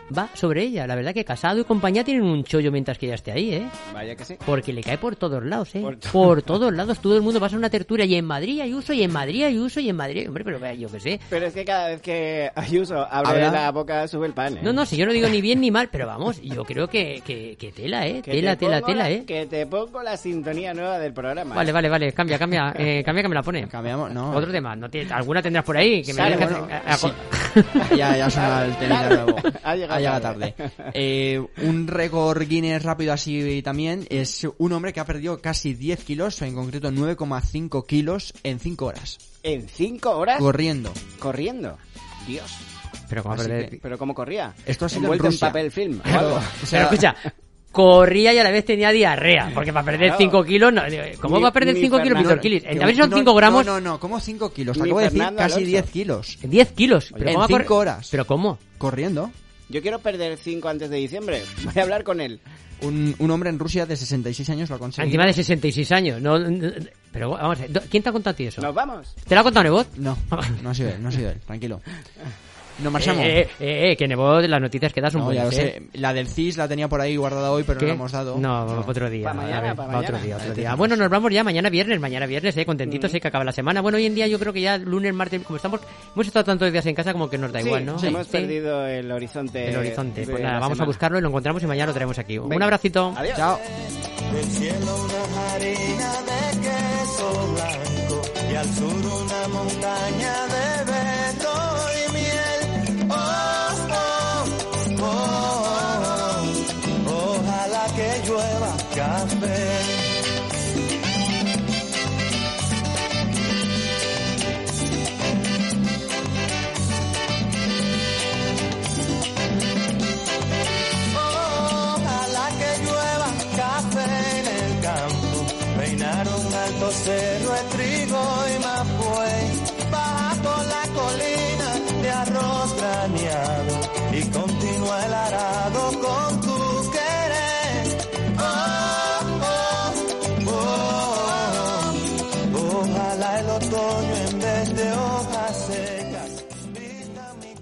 va sobre ella. La verdad que Casado y compañía tienen un chollo mientras que ella esté ahí, ¿eh? Vaya que sí. Porque le cae por todos lados, ¿eh? Por, to- por todos lados, todo el mundo pasa una tertulia y en Madrid Ayuso, y en Madrid Ayuso, y en Madrid... Hombre, pero vea, yo qué sé. Pero es que cada vez que Ayuso abre ¿Habla? la boca sube el pan, ¿eh? No, no, si yo no digo ni bien ni mal, pero vamos, yo creo que, que, que tela, ¿eh? Que Tela, te tela, pongo tela, la- ¿eh? Que te pongo la sintonía nueva del programa. Vale, ¿eh? vale, vale, cambia, cambia, eh, cambia que me la pone. Cambiamos, no. Otro tema, no tiene- alguna tendrás por ahí que me Sale, dejes- bueno, a- a- sí. ya, ya suena el tema de nuevo. Ha llegado Ha llegado tarde. Eh, un récord Guinness rápido así también es un hombre que ha perdido casi diez kilos, o en concreto nueve coma cinco kilos en cinco horas. ¿En cinco horas? Corriendo. Corriendo. Dios. Pero cómo Así perder- que- ¿Pero cómo corría? Esto ha sido en Envuelto en Rusia. papel film. Claro, o algo. o sea- Pero escucha, corría y a la vez tenía diarrea, porque para perder Claro. cinco kilos, no, ¿cómo Ni- va a perder ni cinco kilos, Fernando- Víctor Quilis? Que A ver si son no- cinco gramos, No, no, no, ¿cómo cinco kilos? Te Ni acabo de decir Fernando casi Alonso. diez kilos. diez kilos. Pero en ¿cómo va a correr? cinco horas. ¿Pero cómo? Corriendo. Yo quiero perder cinco antes de diciembre. Voy a hablar con él. Un, un hombre en Rusia de sesenta y seis años lo ha conseguido. Encima de sesenta y seis años. No, no, pero vamos a ver, ¿quién te ha contado a ti eso? ¿Nos vamos? ¿Te lo ha contado Nebot? No, no ha sido él, no ha sido él, tranquilo. Nos marchamos. Eh, eh, eh, que Nebot, las noticias que das son No, ya lo buenas, sé. ¿eh? La del C I S la tenía por ahí guardada hoy, pero ¿Qué? no la hemos dado. No, otro día. Pa' mañana, a ver, pa' pa' mañana. otro día, otro Vale, día. te Bueno, digo. nos vamos ya mañana viernes, mañana viernes, eh, contentitos, eh, que acaba la semana. Bueno, hoy en día yo creo que ya lunes, martes, como estamos, hemos estado tantos días en casa como que nos da Sí, igual, ¿no? hemos Sí. perdido el horizonte. El horizonte. de Pues nada, la vamos a semana. buscarlo y lo encontramos y mañana lo traemos aquí. Un Venga. abracito. Adiós. Chao. Del cielo una harina de queso blanco y al sur una montaña de beto y miel. Oh, oh, oh, oh, ojalá que llueva café. Ojalá que llueva café en el campo, peinar un alto cerro de trigo y mapuey, baja por la colina de arroz graneado y continúa el